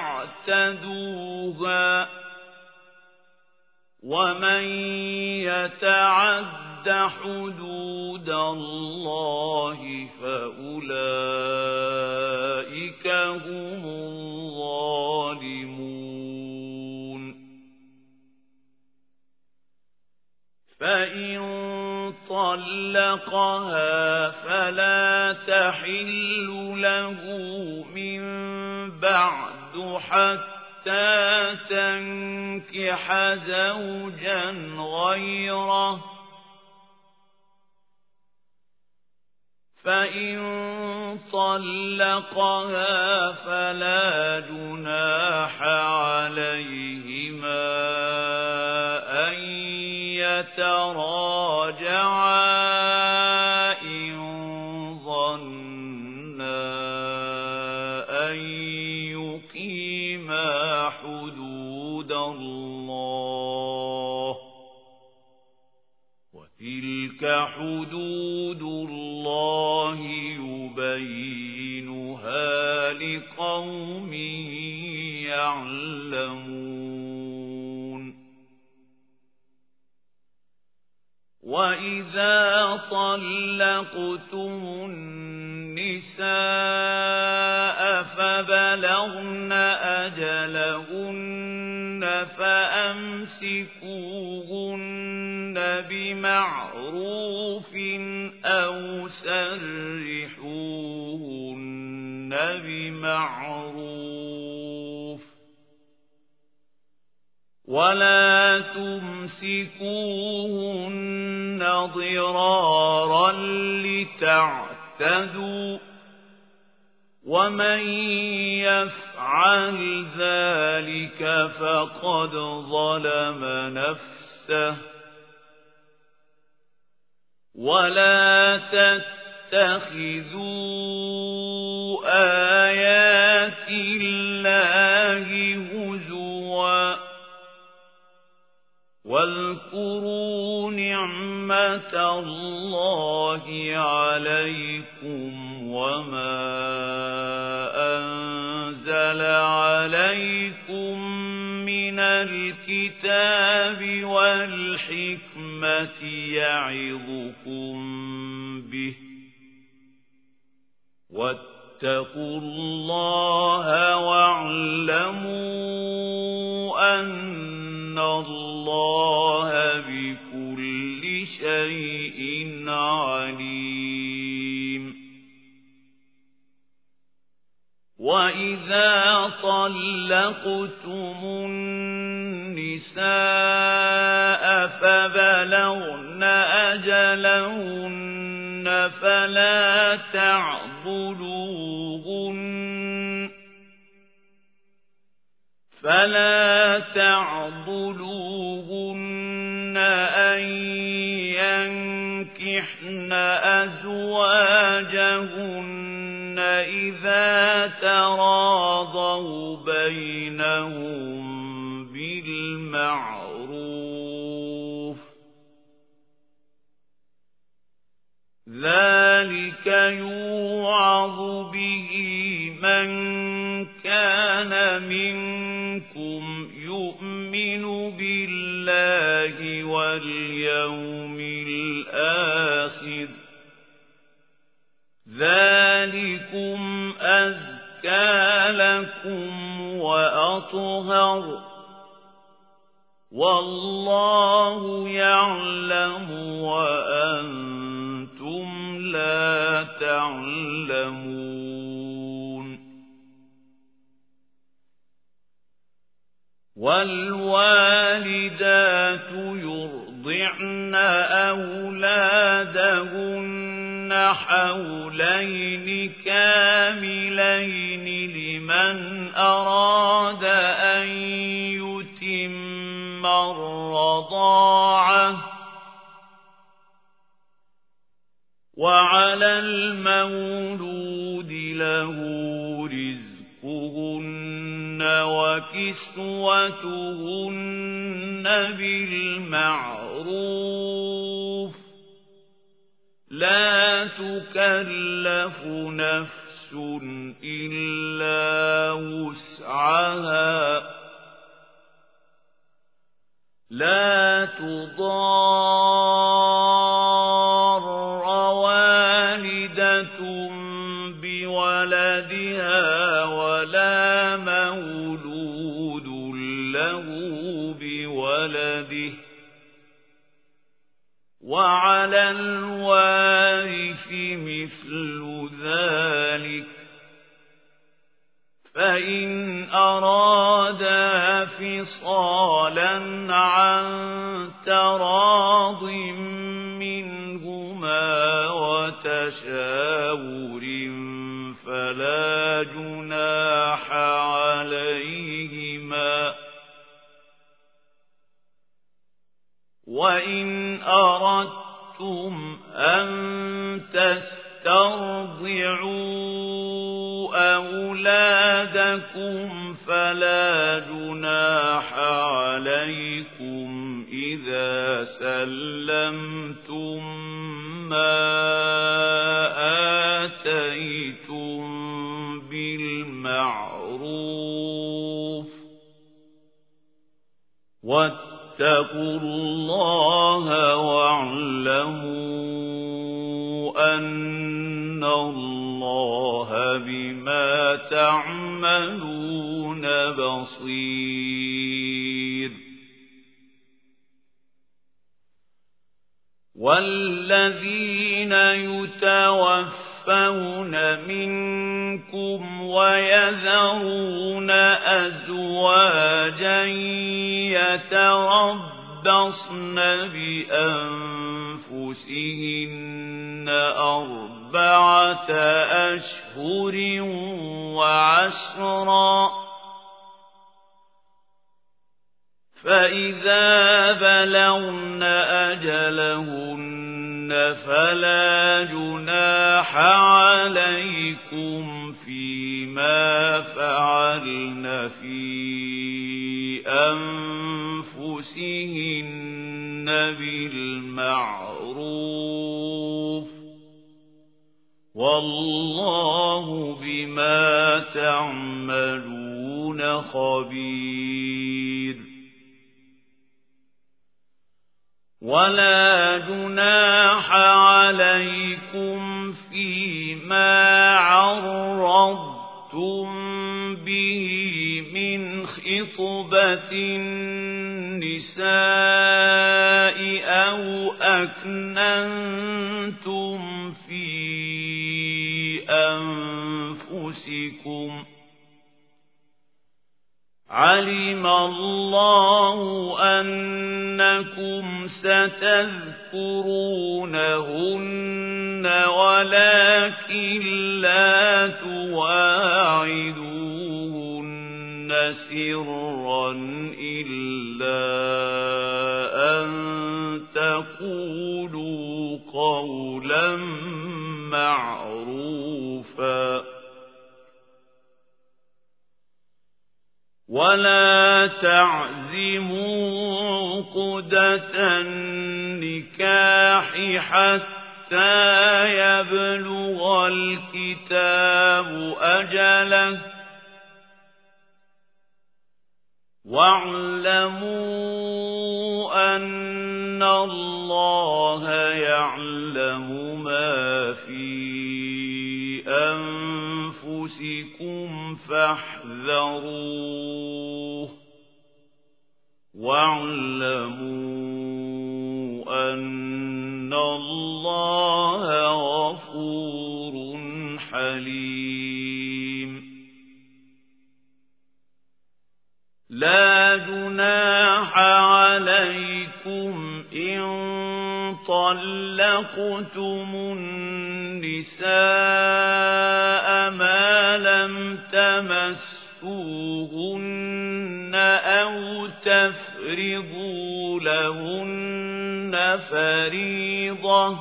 تعتدوها ومن يتعد حدود الله فأولئك هم الظالمون فإن طلقها فلا تحل له من بعد حتى تنكح زوجا غيره فإن طلقها فلا جناح عليهما أن يتراجعا إن ظنا أن يقيما حدود الله وتلك حدود الله يبينها لقوم يعلمون وإذا طلقتم النساء فبلغن أجلهن فأمسكوهن بمعروف أو سرحوهن بمعروف ولا تمسكوهن ضرارا لتعتدوا ومن يفعل ذلك فقد ظلم نفسه ولا تتخذوا آيات الله هزوا واذكروا نعمة الله عليكم وما أنزل عليكم من الكتاب والحكمة يعظكم به واتقوا الله واعلموا أن الله بكل شيء عليم وإذا طلقتم النساء فبلغن أجلهن فلا تعضلوهن أن ينكحن أزواجهن إذا تراضوا بينهم بالمعروف ذلك يوعظ به من كان منكم يؤمن بالله واليوم الآخر ذلكم أزكى لكم وأطهر والله يعلم وأنتم لا تعلمون والوالدات يرضعن أولادهن حولين كاملين لمن أراد أن يتم الرضاعة وعلى المولود له رزقهن وكسوتهن بالمعروف لا تكلف نفس إلا وسعها لا تضار والدة بولدها ولا مولود له بولده وعلى الوارث مثل ذلك فإن أرادا فصالا عن تراض منهما وتشاور فلا جناح عليهما وإن أردتم أن تسترضعوا أولادكم فلا جناح عليكم إذا سلمتم ما آتيتم بالمعروف واتقوا الله واعلموا أن الله بما تعملون بصير والذين يتوفون منكم ويذرون أزواجا يتربصن بأنفسهن 4 أشهر وعشرا فإذا بلغن أجلهن فلا جناح عليكم فيما فعلن في أنفسهن بالمعروف والله بما تعملون خبير ولا جناح عليكم فيما عرضتم به من خطبة النساء أو أكننتم في أنفسكم علم الله أنكم ستذكرونهن ولكن لا تواعدوهن سرا إلا أن تقولوا قولا معروفا ولا تعزموا عقدة النكاح حتى يبلغ الكتاب أجله واعلموا أن الله يعلم ما في أنفسكم فاحذروه واعلموا أن الله غفور حليم لا جناح عليكم إن طلقتم النساء ما لم تمسوهن أو تفرضوا لهن فريضة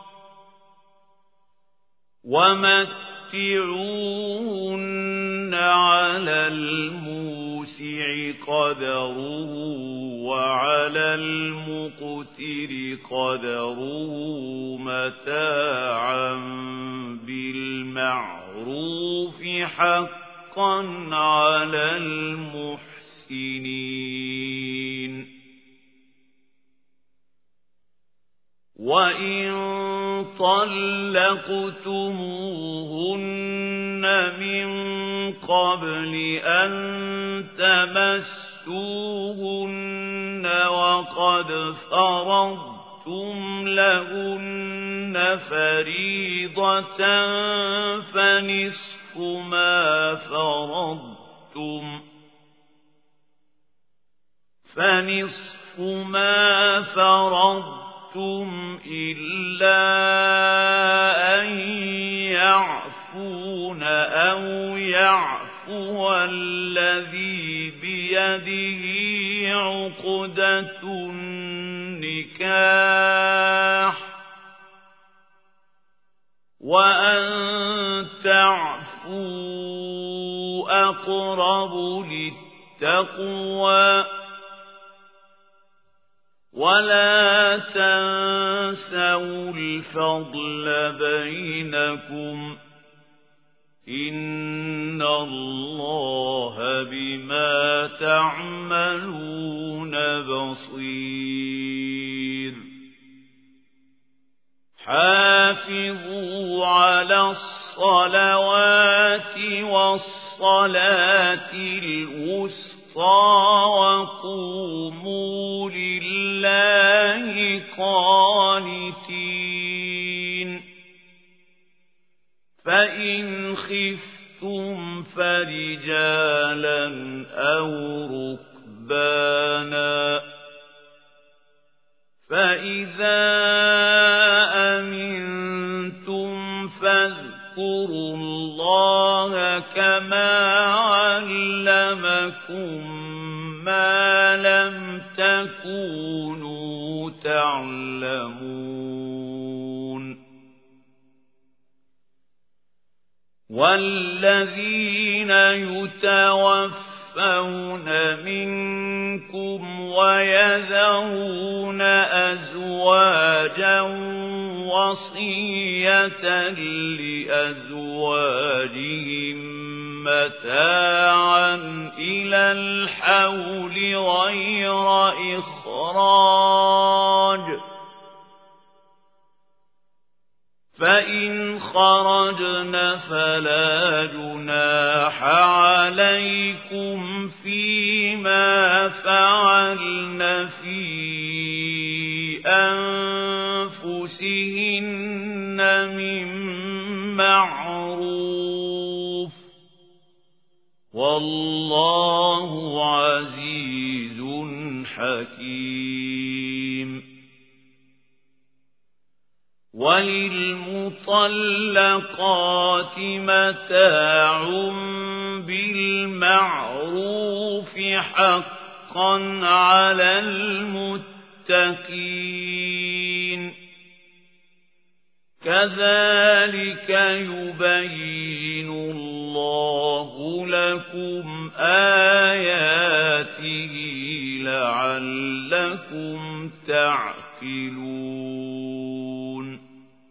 ومتعوهن على الموسع قدره وعلى المقتر قدره متاعا بالمعروف حقا على المحسنين وإن طلقتموهن من قبل أن تمسوهن وقد فرضتم لهن فريضة فنصف ما فرضتم إلا أن يعفون أو يعفو الذي بيده عقدة النكاح وأن تعفوا أقرب للتقوى ولا تنسوا الفضل بينكم إن الله بما تعملون بصير حافظوا على الصلوات والصلاة الوسطى وقوموا لله قانتين فإن خفتم فرجالا أو ركبانا فإذا أمنتم فاذكروا الله كما علمكم ما لم تكونوا تعلمون والذين يتوفون منكم ويذرون أزواجا وصية لأزواجهم متاعا إلى الحول غير إخراج فإن خرجن فلا جناح عليكم فيما فعلن في أنفسهن من معروف والله عزيز حكيم وللمطلقات متاع بالمعروف حقا على المتقين كذلك يبين الله لكم آياته لعلكم تعقلون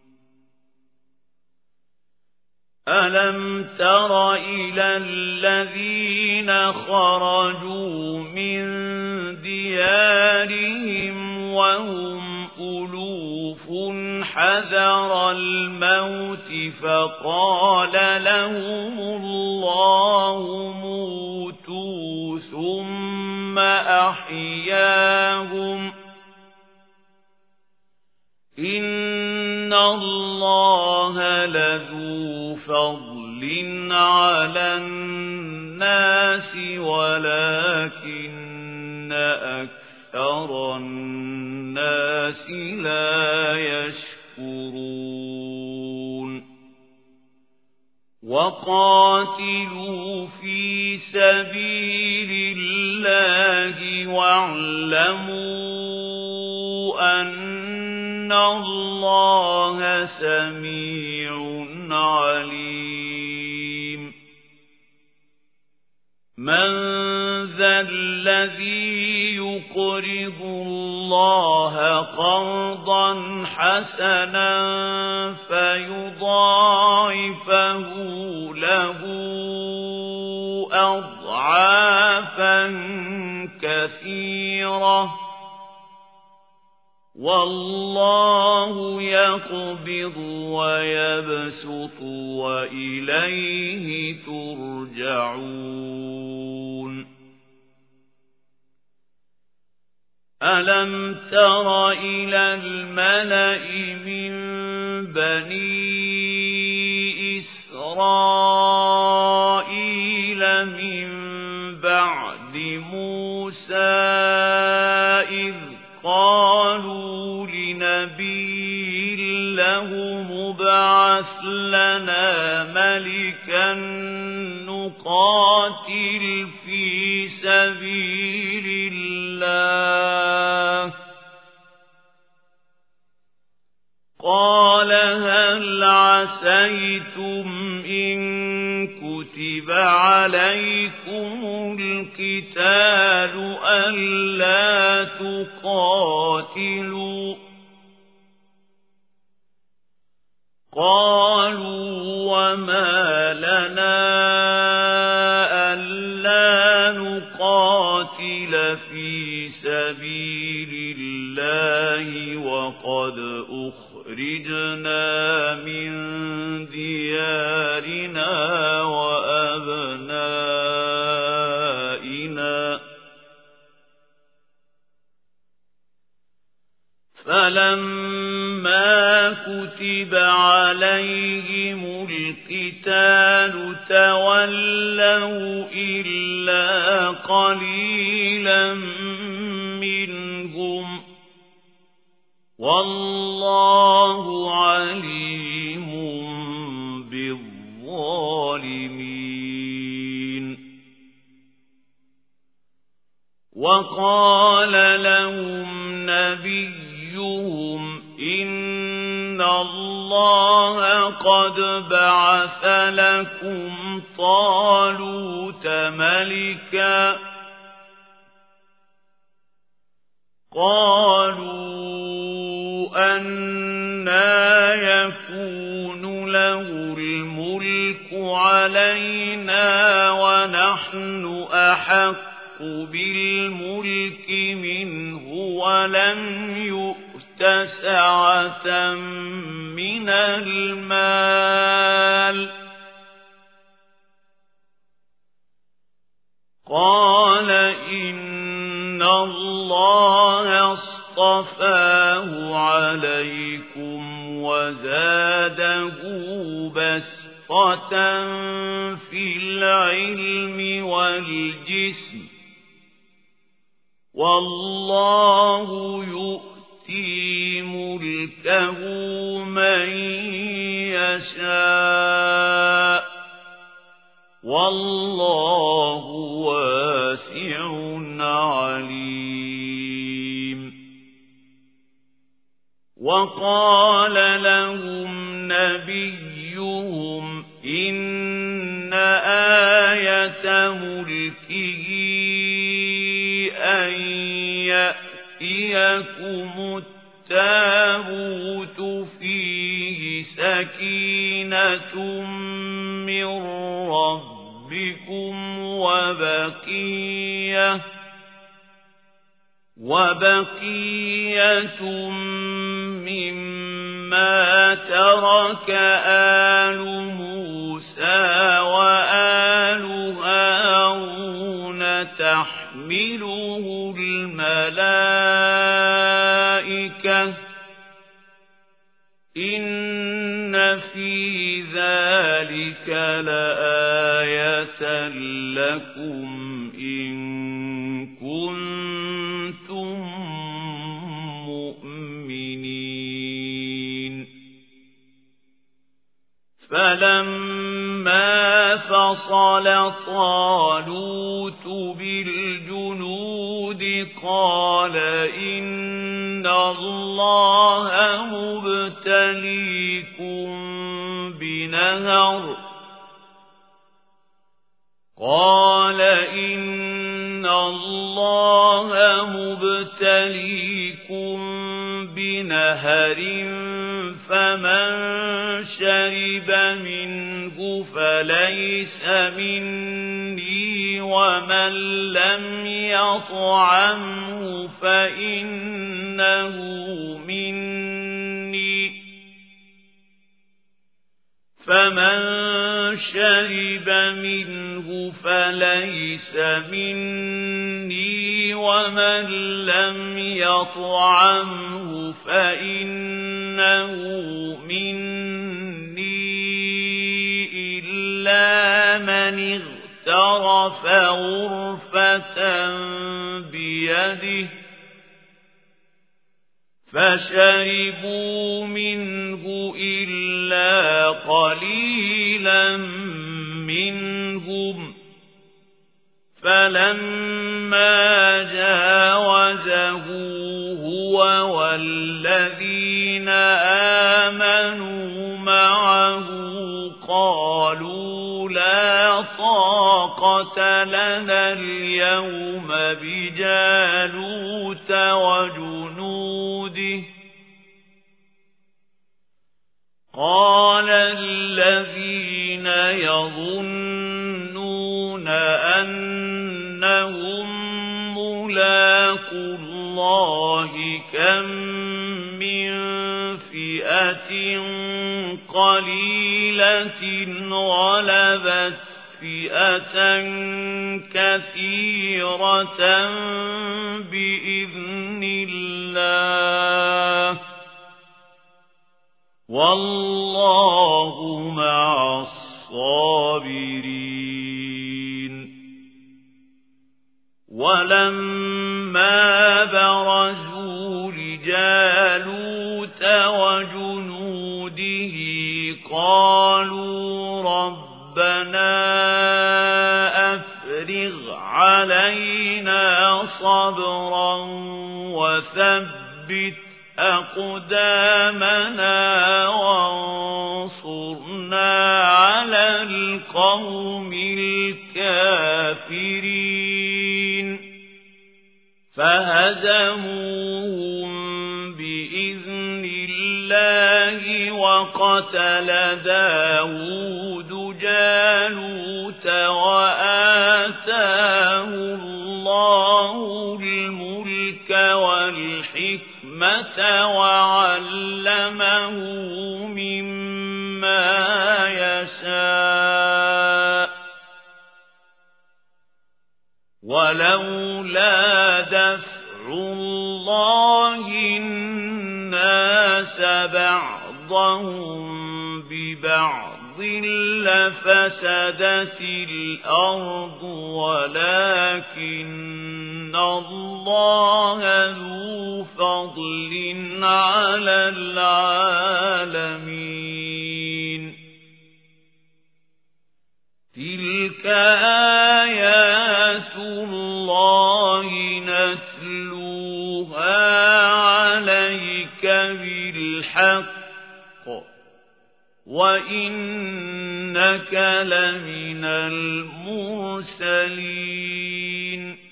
ألم تر إلى الذين خرجوا من ديارهم وهم ألوف حذر الموت فقال لهم الله موتوا ثم أحياهم إن الله لذو فضل على الناس ولكن أكثر الناس لا يشكرون وقاتلوا في سبيل الله واعلموا أن الله سميع عليم من ذا الذي يقرض الله قرضا حسنا فيضاعفه له أضعافا كثيرة والله يقبض ويبسط وإليه ترجعون ألم تر إلى الملأ من بني إسرائيل من بعد موسى إذ قالوا لنبي له مبعث لنا ملكا نقاتل في سبيل الله قال هل عسيتم إن كتب عليكم القتال ألا تقاتلوا قالوا وما لنا ألا نقاتل في سبيل الله وقد أخرجنا من ديارنا وأبنائنا فلما كتب عليهم القتال تولوا إلا قليلا منهم والله عليم بالظالمين. وقال لهم نبيهم إن الله قد بعث لكم طالوت ملكا قالوا أنى يكون له الملك علينا ونحن أحق بالملك منه ولم يؤت سعة من المال قال إن الله اصطفاه عليكم وزاده بسطة في العلم والجسم والله يؤتي ملكه من يشاء والله واسع عليم. وقال لهم نبيهم إن آية ملكه أن يأتيكم التابوت فيه سكينة من ربكم وبقية مما ترك آل موسى وآل هارون تحمله الملائكة إن في ذلك لآية لكم إن كنتم مؤمنين. فلما فصل طالوت بالجنود قال إن الله مبتليكم بنهر فمن شرب منه فليس مني ومن لم يطعمه فإنه مني فمن شرب منه فليس مني ومن لم يطعمه فإنه مني إلا من اغترف غرفة بيده فشربوا منه إلا قليلا منهم فلما جاوزه هو والذين آمنوا معه قالوا لا طاقة لنا اليوم بجالوت وجنوده قال الذين يظنون أنهم ملاقو الله كم من فئة قليلة غلبت فئة كثيرة بإذن الله والله مع الصابرين ولما برزوا لجالوت وجنوده قالوا ربنا أفرغ علينا صبرا وثبت أقدامنا وانصرنا على القوم الكافرين فهزموهم بإذن الله وقتل داود جالوت وآتاه الله الملك والحكمة وعلمه مما يشاء ولولا دفع الله الناس بعضهم ببعض لفسدت الأرض ولكن الله ذو فضل على العالمين تلك آيات الله نتلوها عليك بالحق وإنك لمن المرسلين